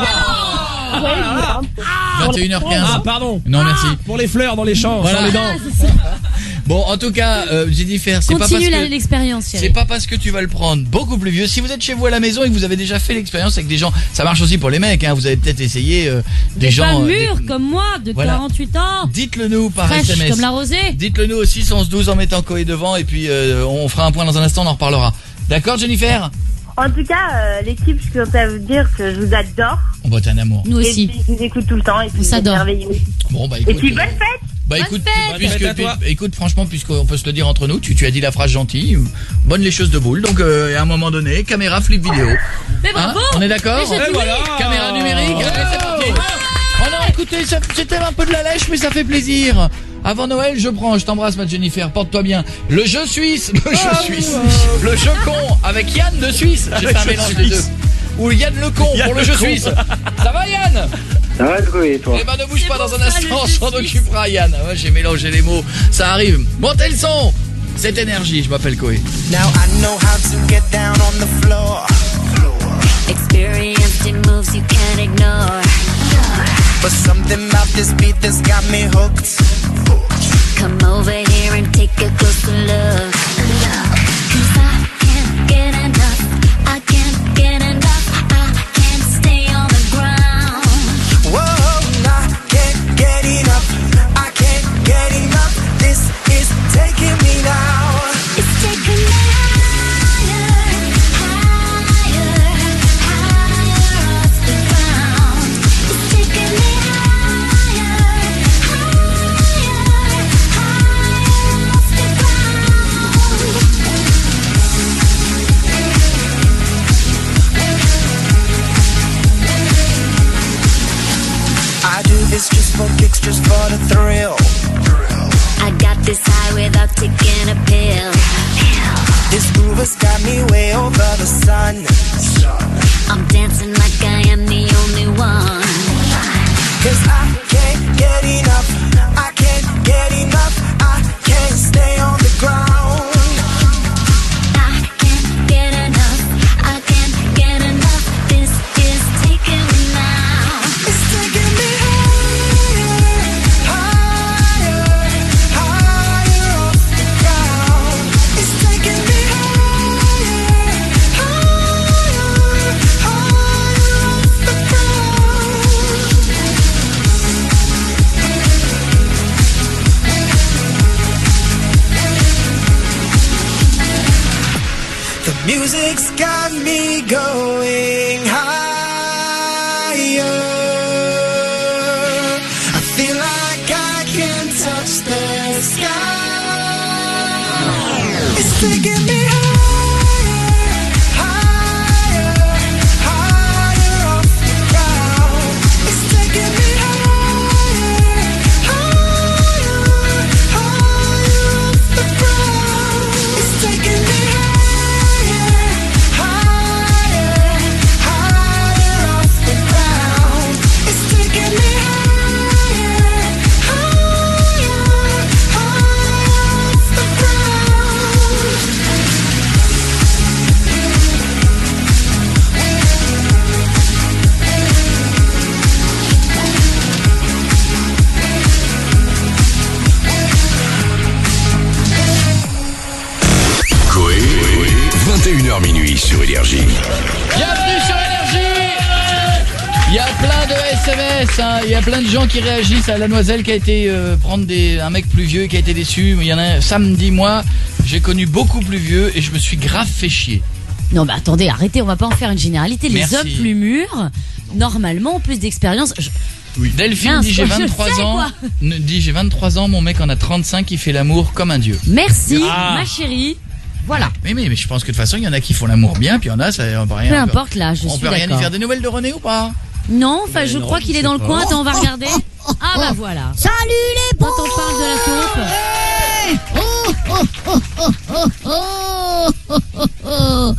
vingt et une heures quinze. Ah, pardon. Non, merci. Pour les fleurs dans les champs, Voilà. sans les Ah, dents. c'est ça. Bon, en tout cas, euh, Jennifer, c'est pas parce Continue la- que l'expérience, c'est chérie. pas parce que tu vas le prendre beaucoup plus vieux. Si vous êtes chez vous à la maison et que vous avez déjà fait l'expérience avec des gens, ça marche aussi pour les mecs. Hein, vous avez peut-être essayé euh, des Pas gens. euh, mûr des- comme moi, de Voilà. quarante-huit ans. Dites-le nous par Fraîche S M S. comme la rosée. Dites-le nous aussi six onze douze en mettant Coé devant et puis euh, on fera un point dans un instant, on en reparlera. D'accord, Jennifer? En tout cas, euh, l'équipe, je peux à vous dire que je vous adore. On va être un amour. Nous Et aussi. puis, je vous écoute tout le temps. Et puis, On vous êtes s'adore. merveilleux. Bon bah Et écoute. puis, euh, bonne fête. Bah Bonne écoute, fête. puisque, Bonne fête à toi. puis- écoute, franchement, puisqu'on peut se le dire entre nous, tu, tu as dit la phrase gentille, bonne lécheuse de boule. Donc euh, à un moment donné, caméra, flip vidéo. Mais Hein, bravo. on est d'accord? Mais j'ai dit Et voilà. Caméra numérique, allez, c'est parti. Oh non, écoutez, ça- c'était un peu de la lèche, mais ça fait plaisir. Avant Noël, je prends, je t'embrasse ma Jennifer, porte-toi bien. Le jeu suisse, le jeu suisse, le jeu con avec Yann de Suisse. J'ai fait un jeu mélange des deux. suisse. Ou Yann le con Yann pour le le jeu con. suisse. Ça va Yann? Ça va, et toi? Eh ben ne bouge C'est pas bon, dans un ça, instant, le on jeu s'en suisse. occupera Yann. Ouais, j'ai mélangé les mots, ça arrive. Montez le son. Cette énergie, je m'appelle Coé. Now I know how to get down on the floor. Experienced in moves you can't ignore. But something about this beat that's got me hooked. Come over here and take a closer look. 'Cause I can't get enough. I can't get enough. I can't stay on the ground. Whoa, I can't get enough. I can't get enough. This is taking me now. It's taking me higher, higher, higher off the ground. It's taking me higher, higher, higher off the I do this just for kicks, just for the thrill. I got this high without taking a pill. This groove has got me way over the sun. I'm dancing like I am the only one. 'Cause I can't get enough. I can't get enough. I can't stay on the ground. I can't get enough. I can't get enough. This is taking me now. It's taking me higher, higher, higher off the ground. It's taking me higher, higher, higher off the ground. The music's got me going high. taking me higher, higher, higher off the ground. It's taking me higher, higher, higher off the ground. It's taking me higher, higher, higher off the ground. It's taking me higher, higher, higher off the ground. Coé, vingt et une heures minuit sur Énergie. Bienvenue sur Énergie. Il y a plein de S M S, hein. Il y a plein de gens qui réagissent à la Noiselle qui a été euh, prendre des, un mec plus vieux qui a été déçu. Mais il y en a un samedi, moi, j'ai connu beaucoup plus vieux et je me suis grave fait chier. Non, mais attendez, arrêtez, on va pas en faire une généralité. Les Merci. hommes plus mûrs, normalement, ont plus d'expérience. Je- Oui. Delphine Mince, dit j'ai je sais, vingt-trois ans. quoi. Ne- dit j'ai vingt-trois ans, mon mec en a trente-cinq, il fait l'amour comme un dieu. Merci, Ah. ma chérie. Voilà. Mais, mais, mais je pense que de toute façon, il y en a qui font l'amour bien, puis il y en a, ça, on peut rien. Peu importe l'âge, je on suis peut rien y d'accord. faire. Des nouvelles de René ou pas? Non, enfin, Mais je non, crois je qu'il est sais dans le pas. coin. Attends, on va regarder. Ah bah voilà. Salut les Quand on parle de la taupe. Oh, oh, oh, oh, oh, oh, oh, oh, oh.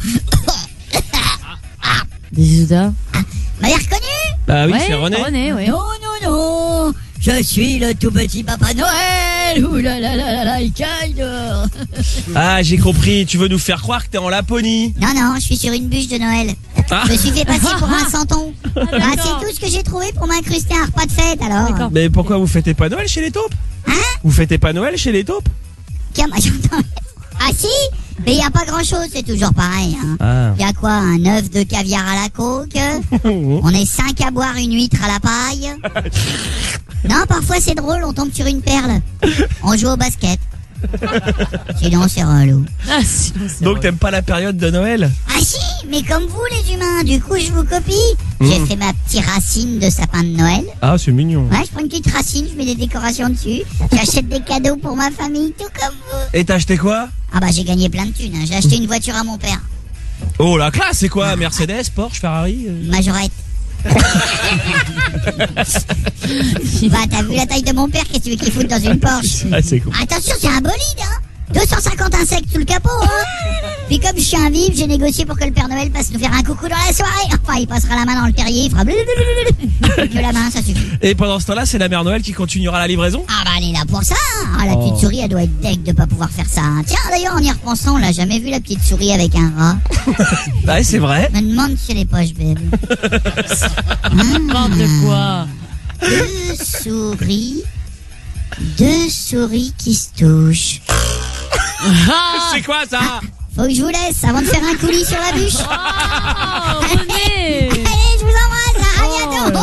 Des Ouda. M'avez reconnu? Bah oui, Ouais, c'est René. René, ouais. Non, non, non. Je suis le tout petit Papa Noël. Ouh là là là là là, il caille dehors. Ah, j'ai compris. Tu veux nous faire croire que t'es en Laponie. Non, non, je suis sur une bûche de Noël. Ah. Je me suis fait passer pour un santon. Ah, d'accord. c'est tout ce que j'ai trouvé pour m'incruster un repas de fête, alors. D'accord. Mais pourquoi vous fêtez pas Noël chez les taupes? Hein? Vous fêtez pas Noël chez les taupes? Tiens, moi, j'entends. Ah si? Mais il n'y a pas grand-chose, c'est toujours pareil. Hein. Ah. Il y a quoi? Un œuf de caviar à la coque? On est cinq à boire une huître à la paille? Non, parfois c'est drôle, on tombe sur une perle. On joue au basket. Sinon c'est relou. Ah, sinon, c'est Donc vrai. t'aimes pas la période de Noël? Ah si, mais comme vous les humains, du coup je vous copie. J'ai Mmh. fait ma petite racine de sapin de Noël. Ah, c'est mignon. Ouais, je prends une petite racine, je mets des décorations dessus. J'achète des cadeaux pour ma famille, tout comme vous. Et t'as acheté quoi? Ah bah j'ai gagné plein de thunes, hein. J'ai acheté une voiture à mon père. Oh la classe, c'est quoi? Mercedes, Porsche, Ferrari? euh Majorette. Bah t'as vu la taille de mon père, qu'est-ce que tu veux qu'il foute dans une Porsche? Ah, c'est cool. Attention, c'est un bolide, hein. deux cent cinquante insectes sous le capot, hein. Puis comme je suis un vif, j'ai négocié pour que le Père Noël passe nous faire un coucou dans la soirée. Enfin, il passera la main dans le terrier, il fera blablabla. Que la main, ça suffit. Et pendant ce temps-là, c'est la mère Noël qui continuera la livraison? Ah bah elle est là pour ça, hein. Ah, la Oh. petite souris, elle doit être deg de pas pouvoir faire ça, hein. Tiens, d'ailleurs, en y repensant, on l'a jamais vu la petite souris avec un rat. Ouais, c'est vrai. Me demande si elle est poche, bébé. N'importe quoi. Deux souris, deux souris qui se touchent. Ah, C'est quoi ça? Faut que je vous laisse avant de faire un coulis sur la bûche. oh, René. Allez, je vous embrasse, à bientôt.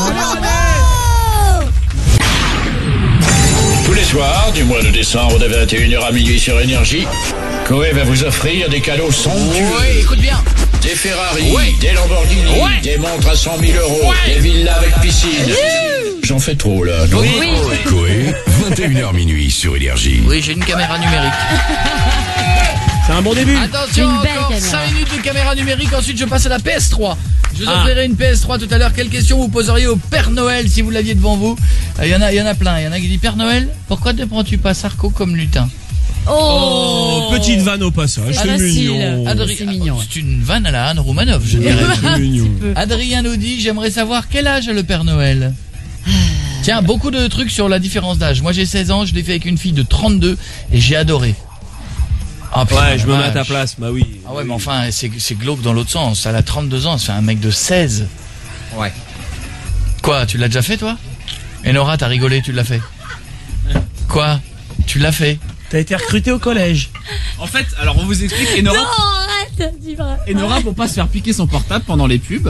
Tous les soirs, du mois de décembre de vingt et une heures à minuit sur Énergie, Coé va vous offrir des cadeaux somptueux. Oui, écoute bien. Des Ferrari, Ouais. des Lamborghini, Ouais. des montres à cent mille euros, Ouais. des villas avec piscine. J'en fais trop là, non? Oui. Coé, vingt et une heures minuit sur Énergie. Oui, j'ai une caméra numérique. C'est un bon début. Attention, Une belle encore caméra. cinq minutes de caméra numérique, ensuite je passe à la P S trois. Je vous Ah. offrirai une P S trois tout à l'heure. Quelle question vous poseriez au Père Noël si vous l'aviez devant vous? Il y en a, il y en a plein. Il y en a qui disent Père Noël, pourquoi ne prends-tu pas Sarko comme lutin? Oh, petite vanne au passage, c'est facile. mignon. Adrien- c'est mignon, C'est une vanne à la Anne Romanov, je dirais. C'est mignon. Adrien nous dit, j'aimerais savoir quel âge a le Père Noël. Tiens, beaucoup de trucs sur la différence d'âge. Moi j'ai seize ans, je l'ai fait avec une fille de trente-deux et j'ai adoré. Ah, putain, Ouais, je me la mets à ta vache. place, bah oui. Ah ouais, mais enfin, c'est c'est glauque dans l'autre sens. Elle a trente-deux ans, c'est un mec de seize. Ouais. Quoi, tu l'as déjà fait toi? Et Nora, t'as rigolé, tu l'as fait? Quoi? Tu l'as fait? T'as été recruté au collège. En fait, alors on vous explique, Non, Enora, arrête, dis vrai. Enora pour pas se faire piquer son portable pendant les pubs,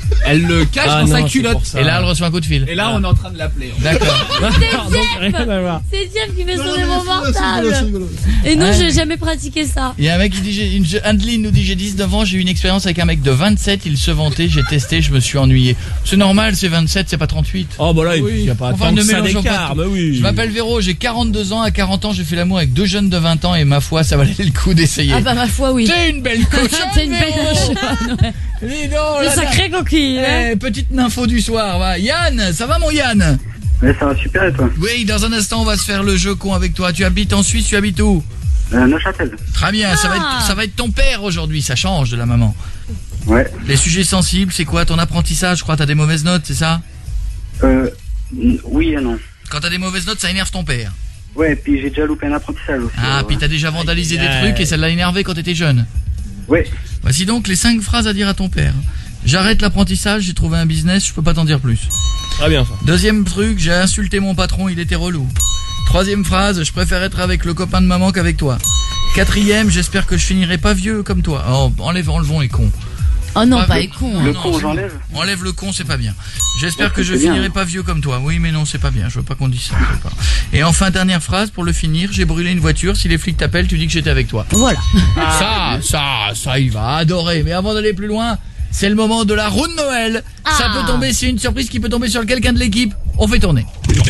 Elle le cache Ah dans non, sa c'est culotte. pour ça. Et là, elle reçoit un coup de fil. Et là, on est en train de l'appeler. D'accord. Donc, rien à voir. C'est Jeff qui fait Non, sonner non, mon mais c'est rigolo, c'est rigolo, portable. c'est rigolo. Et non, Ouais. j'ai jamais pratiqué ça. Il y a un mec qui dit, j'ai une, Adeline nous dit, j'ai dix-neuf ans, j'ai eu une expérience avec un mec de vingt-sept, il se vantait, j'ai testé, je me suis ennuyé. C'est normal, c'est vingt-sept, c'est pas trente-huit. Oh bah là, il Oui. n'y a pas Enfin, tant ne que ça mélangeons pas d'écart, tout. bah oui. Je m'appelle Véro, j'ai quarante-deux ans, à quarante ans, j'ai fait l'amour avec deux jeunes de vingt ans et ma foi, ça valait le coup d'essayer. Ah bah ma foi oui. T'es une belle cochonne, T'es une belle Véro. cochonne, ouais. Dis donc, Le là, sacré coquille. là. Eh, petite nympho du soir, va. Yann, ça va mon Yann? Mais ça va super et toi? Oui, dans un instant, on va se faire le jeu con avec toi. Tu habites en Suisse, tu habites où? Euh, Neuchâtel. Très bien, ça va Ah. être, ça va être ton père aujourd'hui, ça change de la maman. Ouais. Les sujets sensibles, c'est quoi ton apprentissage? Je crois t'as des mauvaises notes, c'est ça? Euh, oui et non. Quand t'as des mauvaises notes, ça énerve ton père. Ouais, puis j'ai déjà loupé un apprentissage aussi. Ah, euh, puis t'as déjà vandalisé Aïe, des aïe. trucs et ça l'a énervé quand t'étais jeune. Ouais. Voici donc les cinq phrases à dire à ton père. J'arrête l'apprentissage, j'ai trouvé un business, je peux pas t'en dire plus. Très bien ça. Deuxième truc, j'ai insulté mon patron, il était relou. Troisième phrase, je préfère être avec le copain de maman qu'avec toi. Quatrième, j'espère que je finirai pas vieux comme toi. Oh, enlève, enlevons les cons. Oh non, Pas pas le- les cons. Le non, con, c'est- j'enlève. Enlève le con, c'est pas bien. J'espère Ouais, que je c'est bien. finirai pas vieux comme toi. Oui, mais non, c'est pas bien. Je veux pas qu'on dise ça. je veux pas. Et enfin, dernière phrase pour le finir. J'ai brûlé une voiture. Si les flics t'appellent, tu dis que j'étais avec toi. Voilà. Ça, ça, ça, il va adorer. Mais avant d'aller plus loin, c'est le moment de la roue de Noël. Ça Ah. peut tomber, c'est une surprise qui peut tomber sur quelqu'un de l'équipe. On fait tourner.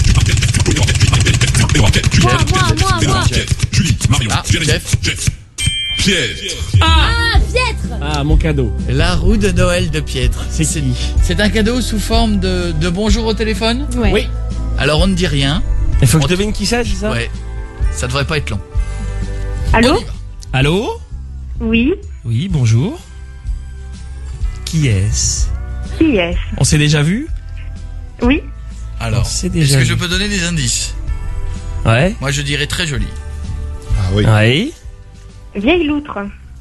Moi, moi, moi, moi. Julie, Marion, Ah, Jeff. Pierre. Ah, Pietre. Ah, mon cadeau. La roue de Noël de Pietre. C'est qui? C'est un cadeau sous forme de, de bonjour au téléphone. Ouais. Oui. Alors on ne dit rien. Il faut que On je devine qui c'est, c'est ça? Ouais. Ça devrait pas être long. Allô? On y va. Allô? Oui. Oui, bonjour. Qui est-ce? Qui est-ce? On s'est déjà vu? Oui. Alors, C'est est-ce déjà que vu. je peux donner des indices? Ouais. Moi, je dirais très joli. Ah oui. Oui. Vieille loutre.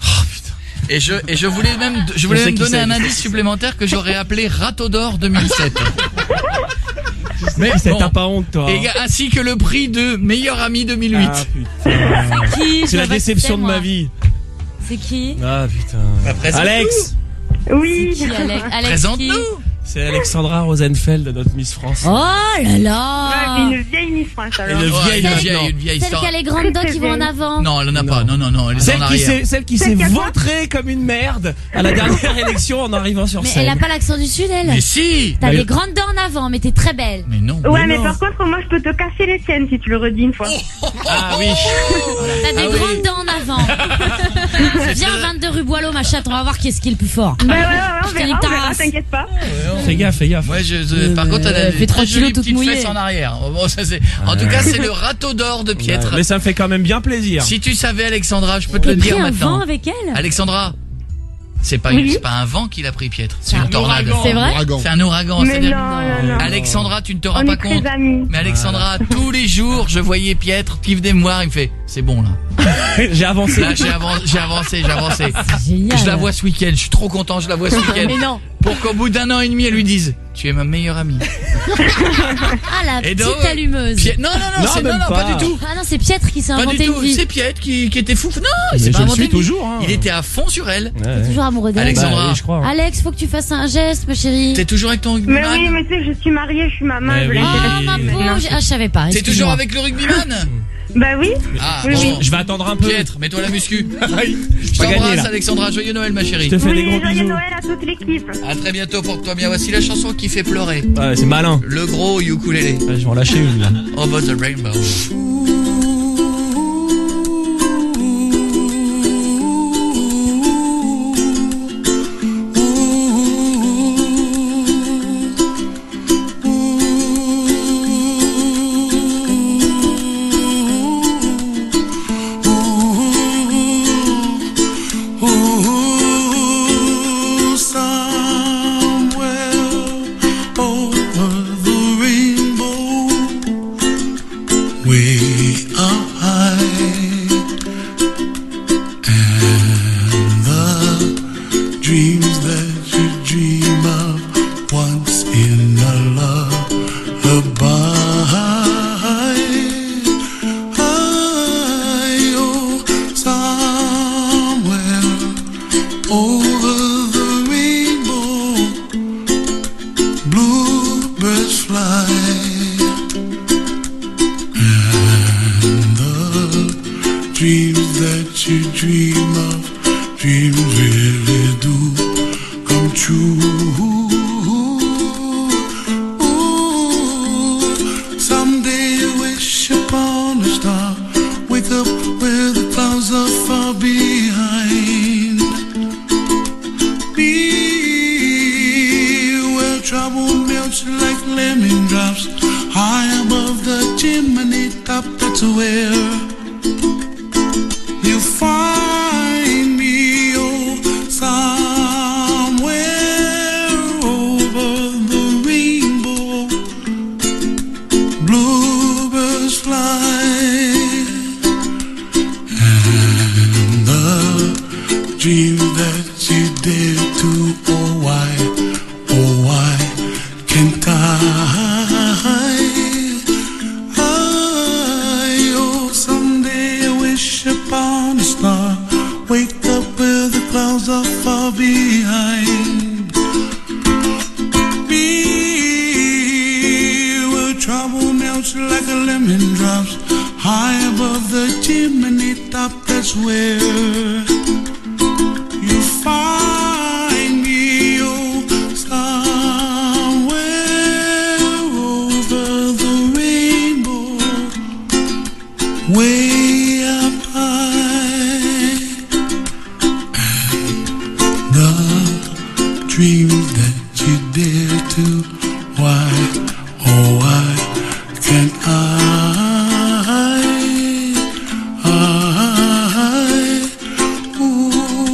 Et je et je voulais même je voulais Je sais même qui donner c'est, un je sais indice supplémentaire que j'aurais appelé Râteau d'or deux mille sept. Mais C'est bon. t'as pas honte, toi. Et ainsi que le prix de meilleur ami deux mille huit. Ah, putain. Qui? C'est la Je vois déception qui de c'est, ma moi. vie. C'est qui? Ah, putain. Après, c'est Alex. Oui. Qui, Alex? Alex qui? Présente-nous. C'est Alexandra Rosenfeld, notre Miss France. Oh là Ouais, là. mais une vieille Miss France Et alors. le Ouais, vieil une non. vieille, une vieille Celle star. qui a les grandes dents qui vont en avant. Non, elle en a pas. Non, non, non, elle est Celle en qui arrière. s'est, celle qui s'est Celle qui a quoi vautrée comme une merde à la dernière élection en arrivant sur Mais scène. elle a pas l'accent du sud, elle. Mais si. T'as Mais- les grandes dents en avant, mais t'es très belle. Mais non. Ouais, mais non. par contre, moi, je peux te casser les tiennes si tu le redis une fois. Ah oui. T'as des Ah oui. grandes dents en avant. Viens, vingt-deux rue Boileau, ma chatte, on va voir qui est-ce qui est le plus fort. Bah ouais, ouais, ouais, on Je te verra, nique on ta verra, race. t'inquiète pas. Fais gaffe, fais gaffe. Moi, je, je- Euh, par contre, elle a elle des fait très trois kilos jolies toute petites mouillée. fesses en arrière. Bon, ça c'est. En tout cas, c'est le Râteau d'or de Pietre. Mais ça me fait quand même bien plaisir. Si tu savais, Alexandra, je peux te T'as le pris dire un maintenant. vent avec elle? Alexandra, c'est pas, Oui. une- c'est pas un vent qu'il a pris Pietre, c'est Un une tornade. ouragan. C'est vrai? Ouragan. C'est un ouragan. Mais c'est-à-dire- non, non, non. Alexandra, tu ne te rends On pas est compte. très amis. Mais Alexandra, tous les jours, je voyais Pietre qui venait me voir, il me fait, c'est bon là. J'ai avancé. Là, j'ai avancé, j'ai avancé, j'ai avancé. Génial. Je la vois ce week-end, je suis trop content, je la vois ce week-end. Mais non. Pour qu'au bout d'un an et demi, elle lui dise, tu es ma meilleure amie. Ah, la Et petite donc, allumeuse. Pie- Non, non, non, Non, c'est, non, même non, pas pas. du tout. Ah non, c'est Pietre qui s'est Pas inventé du une tout. vie. C'est Pietre qui, qui était fou. Non, il Mais s'est je pas le inventé suis une vie. toujours, hein. Il était à fond sur elle. Ouais, T'es ouais. toujours amoureux d'elle. Alexandra. Bah oui, je crois. hein. Alex, faut que tu fasses un geste, ma chérie. T'es toujours avec ton Mais rugbyman. oui, mais tu sais que je suis mariée, je suis maman, Mais je oui. l'intéresse Ah, ma maintenant. pauvre. Ah, je savais pas. T'es excuse-moi. toujours avec le rugbyman. Bah oui. Ah, Oui, bon. oui. Je vais attendre un peu. Pietre, mets-toi la muscu. Je Je pas gagné t'embrasse, là. Alexandra. Joyeux Noël, ma Je chérie. te fais des Oui, gros joyeux bisous. Noël à toute l'équipe. À très bientôt, porte-toi bien. Voici la chanson qui fait pleurer. Ouais, c'est malin. Le gros ukulélé. Ouais, je vais en lâcher une là. Over the rainbow. Ooh, somewhere over the rainbow, way dream of dreams really do come true. Ooh, someday you wish upon a star, wake up where the clouds are far behind. Be where trouble melts like lemon drops, high above the chimney top. That's where you find me, oh, somewhere over the rainbow. Bluebirds fly, and the dream that you dare to, oh why, oh why can't I? Upon a star, wake up where the clouds are far behind. Be where trouble melts like a lemon drops, high above the chimney top. That's where you find me, oh, somewhere over the rainbow, way up high, and the dreams that you dare to, why, oh why can't I, I, ooh,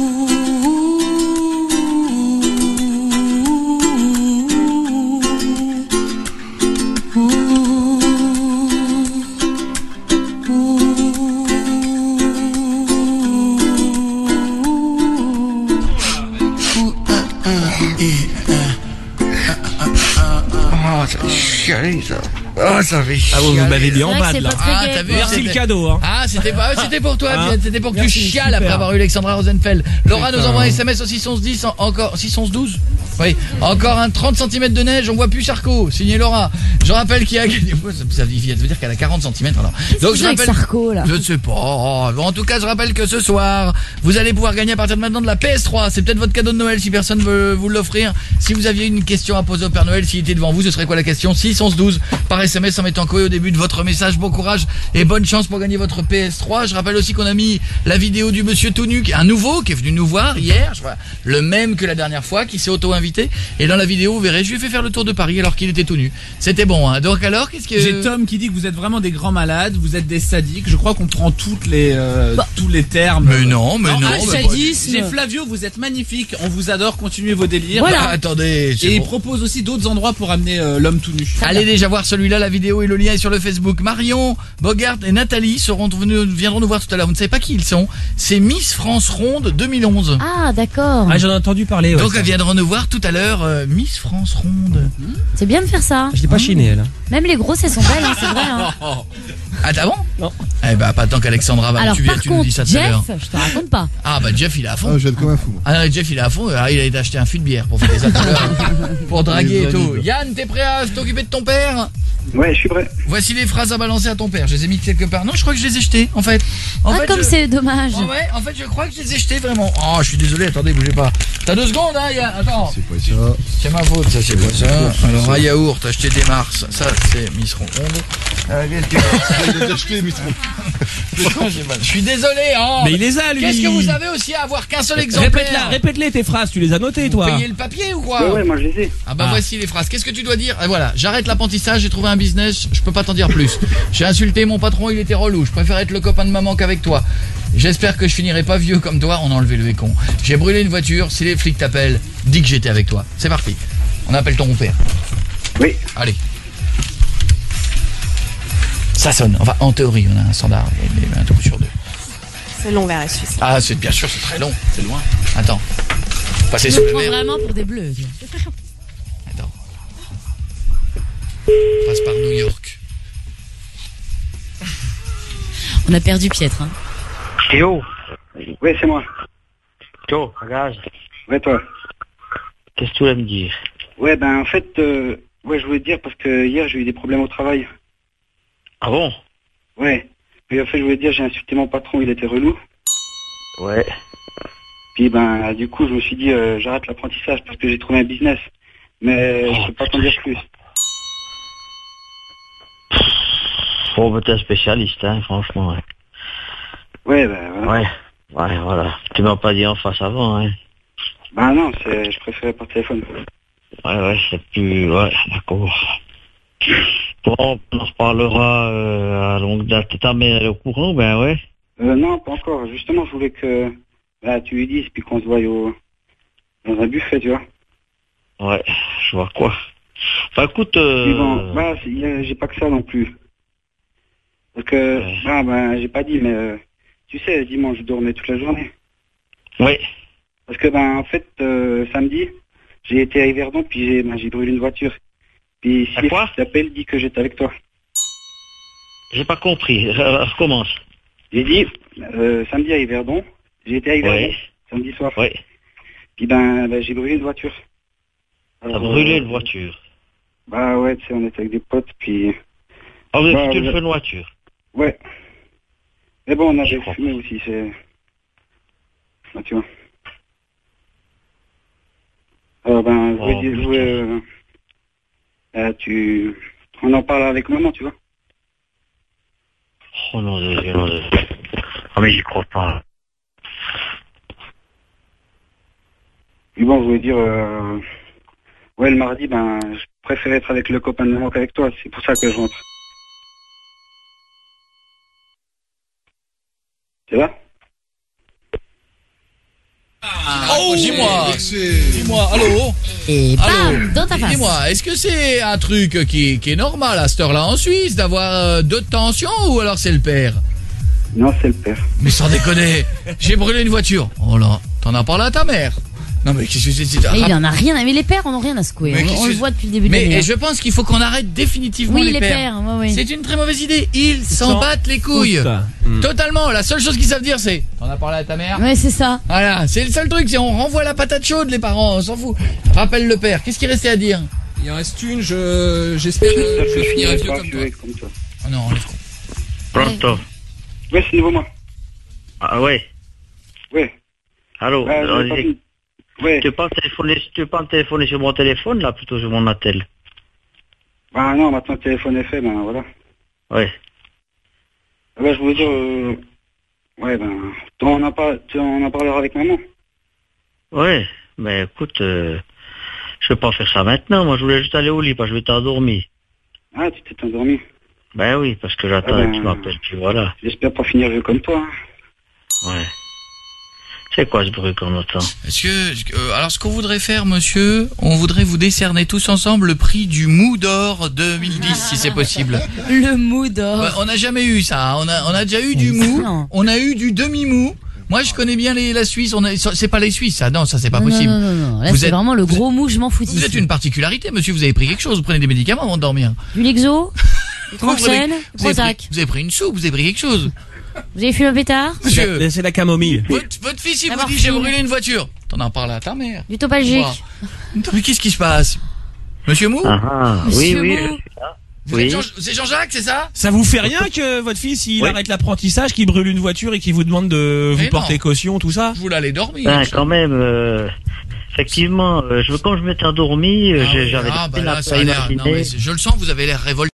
Ah, ça fait chialer ça. Ah, ça fait chialer. Ah, vous m'avez dit en C'est vrai bas que c'est là. pas très Ah, gai, t'as vu, quoi. Merci c'était- le cadeau. Hein. Ah, c'était pas, c'était pour toi, Hein Fiat, c'était pour que Merci, tu chiales super. après avoir eu Alexandra Rosenfeld. Laura nous Putain. envoie un S M S au six onze dix, en- encore six onze douze. Oui, encore un trente centimètres de neige, on voit plus Charcot, signé Laura. Je rappelle qu'il y a, ça, ça veut dire qu'elle a quarante centimètres alors. Donc je avec rappelle, Sarko, là. je ne sais pas. Oh, bon, en tout cas, je rappelle que ce soir, vous allez pouvoir gagner à partir de maintenant de la P S trois. C'est peut-être votre cadeau de Noël si personne veut vous l'offrir. Si vous aviez une question à poser au Père Noël, s'il était devant vous, ce serait quoi la question? six onze douze par S M S en mettant Koé au début de votre message. Bon courage et bonne chance pour gagner votre P S trois. Je rappelle aussi qu'on a mis la vidéo du monsieur tout nu, qui est un nouveau, qui est venu nous voir hier, je vois, le même que la dernière fois, qui s'est auto-invité. Et dans la vidéo, vous verrez, je lui ai fait faire le tour de Paris alors qu'il était tout nu. C'était bon, hein. Donc alors, qu'est-ce que... J'ai Tom qui dit que vous êtes vraiment des grands malades, vous êtes des sadiques. Je crois qu'on prend toutes les euh, Bah. tous les termes. Mais non, mais non, ah, mais j'ai- pas- J'ai Flavio, vous êtes magnifique, on vous adore, continuez vos délires. Voilà. Bah, attendez, c'est Et il bon. propose aussi d'autres endroits pour amener euh, l'homme tout nu. Allez déjà voir celui-là, la vidéo et le lien est sur le Facebook. Marion, Bogart et Nathalie seront venus, viendront nous voir tout à l'heure. Vous ne savez pas qui ils sont. C'est Miss France Ronde deux mille onze. Ah, d'accord. Ah, j'en ai entendu parler. Ouais, Donc ça. elles viendront nous voir tout à l'heure, euh, Miss France Ronde. C'est bien de faire ça. Je l'ai pas chiné elle. Même les grosses, elles sont belles, hein, c'est vrai. Hein. Ah t'as bon? Non. Eh bah pas tant qu'Alexandra va me Alors, tuer, par tu nous contre, dis ça tout à l'heure. Jeff, je te raconte pas. Ah bah Jeff il est à fond. Ah, je vais être comme un fou. moi. Ah non, Jeff il est à fond, ah, il a été acheter un fût de bière pour faire ça tout à l'heure. Pour draguer et tout. Yann, t'es prêt à t'occuper de ton père? Ouais, je suis prêt. Voici les phrases à balancer à ton père. Je les ai mis quelque part. Non, je crois que je les ai jetées en fait. En Ah, fait, comme je- c'est dommage. Oh ouais, en fait, je crois que je les ai jetés vraiment. Oh, je suis désolé, attendez, bougez pas. T'as deux secondes, hein, Yann. Attends. C'est pas ça. C'est ma faute, ça, c'est pas ça. Alors, à yaourt, acheter des Mars. Ça, c'est Miss Ronde. Euh, qu'est-ce que... Il a déjà acheté, Miss Ronde. Putain, j'ai mal. Je suis désolé, hein. Mais il les a lui. Qu'est-ce que vous avez aussi à avoir qu'un seul exemplaire? Répète-la, répète-les tes phrases, tu les as notées toi. Payez le papier ou quoi? Ouais, ouais, moi je les ai. Ah bah Ah. voici les phrases. Qu'est-ce que tu dois dire? Ah, voilà, j'arrête l'apprentissage, j'ai trouvé un business, je peux pas t'en dire plus. J'ai insulté mon patron, il était relou. Je préfère être le copain de maman qu'avec toi. J'espère que je finirai pas vieux comme toi. On a enlevé le con. J'ai brûlé une voiture. Si les flics t'appellent, dis que j'étais avec toi. C'est parti. On appelle ton père. Oui. Allez. Ça sonne. Enfin, en théorie, on a un standard. Il y a un trou sur deux. C'est long vers la Suisse. Ah, c'est bien sûr, c'est très long. C'est loin. Attends. Passer Je sur me le prends verre. vraiment pour des bleus. tu vois. Attends. On passe par New York. On a perdu Pietre. Hein. Yo, Ouais, c'est moi. yo, regarde, Ouais, toi. qu'est-ce que tu voulais me dire? Ouais, ben en fait, euh, ouais, je voulais te dire parce que hier j'ai eu des problèmes au travail. Ah bon? Ouais. Mais en fait, je voulais te dire, j'ai insulté mon patron, il était relou. Ouais. Puis ben du coup je me suis dit euh, j'arrête l'apprentissage parce que j'ai trouvé un business. Mais Oh, je peux pas t'en dire plus. Bon, bah, t'es un spécialiste, hein, franchement, ouais. Ouais, ben voilà. Ouais, ouais, voilà. Tu m'as pas dit en face avant, hein. Bah non, c'est, je préférais par téléphone. Ouais, ouais, c'est plus... Ouais, d'accord. Bon, on en reparlera euh, à longue date. Ta mère, elle est au courant, ben ouais. Euh, non, pas encore. Justement, je voulais que bah, tu lui dises puis qu'on se voie au... dans un buffet, tu vois. Ouais, je vois quoi. Bah écoute... Euh... Puis bon, bah, c'est- y a- j'ai pas que ça non plus. Parce que, Ouais. bah, bah, j'ai pas dit, mais euh, tu sais, dimanche, je dormais toute la journée. Oui. Parce que, ben, en fait, euh, samedi, j'ai été à Yverdon, puis j'ai, ben, j'ai brûlé une voiture. Puis si quoi t'appelle, dis que j'étais avec toi. J'ai pas compris. Euh, recommence. J'ai dit, euh, samedi à Yverdon, j'ai été à Yverdon, Ouais. samedi soir. Oui. Puis ben, ben, j'ai brûlé une voiture. T'as Alors, brûlé euh, une voiture. Bah ouais, tu sais, on était avec des potes, puis... Ah, vous avez Bah, foutu le vous- feu de voiture. Ouais. Mais bon, on avait Je comprends. fumé aussi, c'est... Bah, tu vois. Alors ben, je voulais Oh, dire, je putain. voulais, euh, euh, tu... On en parle avec maman, tu vois. Oh non, de Dieu, non, de Dieu. Ah mais j'y crois pas. Et bon, je voulais dire... Euh... Ouais, le mardi, ben, je préfère être avec le copain de maman qu'avec toi, c'est pour ça que je rentre. C'est là? Oh, dis-moi, dis-moi, allô. Et Allô. bam, dans ta face. Dis-moi, est-ce que c'est un truc qui, qui est normal à cette heure-là en Suisse d'avoir euh, deux tensions ou alors c'est le père? Non, c'est le père. Mais sans déconner, j'ai brûlé une voiture. Oh là, t'en as parlé à ta mère? Non mais qu'est-ce que c'est c'est- Mais il en a rien à... Mais les pères, on n'a rien à secouer. Mais On, qu'est-ce on le que- voit depuis le début de Mais l'année. et je pense qu'il faut qu'on arrête définitivement Oui, les, les pères, ouais, ouais. C'est une très mauvaise idée. Ils s'en s'en battent les couilles. foutent. Hmm. Totalement. La seule chose qu'ils savent dire, c'est t'en as parlé à ta mère. Ouais, c'est ça. Voilà, c'est le seul truc, c'est on renvoie la patate chaude les parents, on s'en fout. Rappelle le père. Qu'est-ce qu'il restait à dire? Il en reste une, je j'espère que je finirai vieux comme toi. Comme toi. Oh non, enlève. Pronto. Ouais, c'est nouveau moi. Ah ouais. Ouais. Allô. Ouais, on j'ai pas dit- fini. Ouais. Tu veux pas me téléphoner, tu veux pas me téléphoner sur mon téléphone là, plutôt sur mon attel. Bah non, maintenant le téléphone est fait, ben voilà. Ouais. Ah bah, je voulais dire, euh... ouais, ben, toi, on en, parle, tu en en parlera avec maman. Ouais. Mais écoute, euh, je vais pas faire ça maintenant. Moi, je voulais juste aller au lit, parce que je vais t'endormir. Ah, tu t'es endormi. Ben oui, parce que j'attends Ah que ben, tu m'appelles, puis voilà. J'espère pas finir vieux comme toi. Hein. Ouais. C'est quoi ce bruit qu'on entend? Est-ce que euh, alors ce qu'on voudrait faire, monsieur, on voudrait vous décerner tous ensemble le prix du Mou d'or deux mille dix, si c'est possible. Le mou d'or. Ouais, on n'a jamais eu ça. On a on a déjà eu du mou. On a eu du demi-mou. Moi, je connais bien les, la Suisse. On a, c'est pas les Suisses, ça. Non, ça c'est pas Non, possible. Non, non, non, non. Là, Vous c'est êtes- vraiment le gros mou, je m'en foutis. Vous êtes une particularité, monsieur. Vous avez pris quelque chose. Vous prenez des médicaments avant de dormir. Du Lexo, du Vous avez- Tranxène, vous avez Prozac. pris- Vous avez pris une soupe. Vous avez pris quelque chose. Vous avez fumé un pétard? Monsieur, C'est la camomille. votre, votre fils, il La vous dit j'ai morphine. brûlé une voiture. T'en as parlé à ta mère. Du Topalgique. Wow. Mais qu'est-ce qui se passe, monsieur Mou? Ah ah, oui, Monsieur oui. Mou. je suis là. Vous Oui. êtes Jean- C'est Jean-Jacques, c'est ça? Ça vous fait rien que votre fils il Ouais. arrête l'apprentissage, qu'il brûle une voiture et qu'il vous demande de vous Mais porter non. caution, tout ça? Je voulais aller dormir. Ben, quand même, euh, effectivement, euh, je, quand je m'étais endormi, euh, Ah j'ai- oui, j'avais ah, la bah peine là, à ça a l'air- imaginer. non, mais je le sens, vous avez l'air révolté.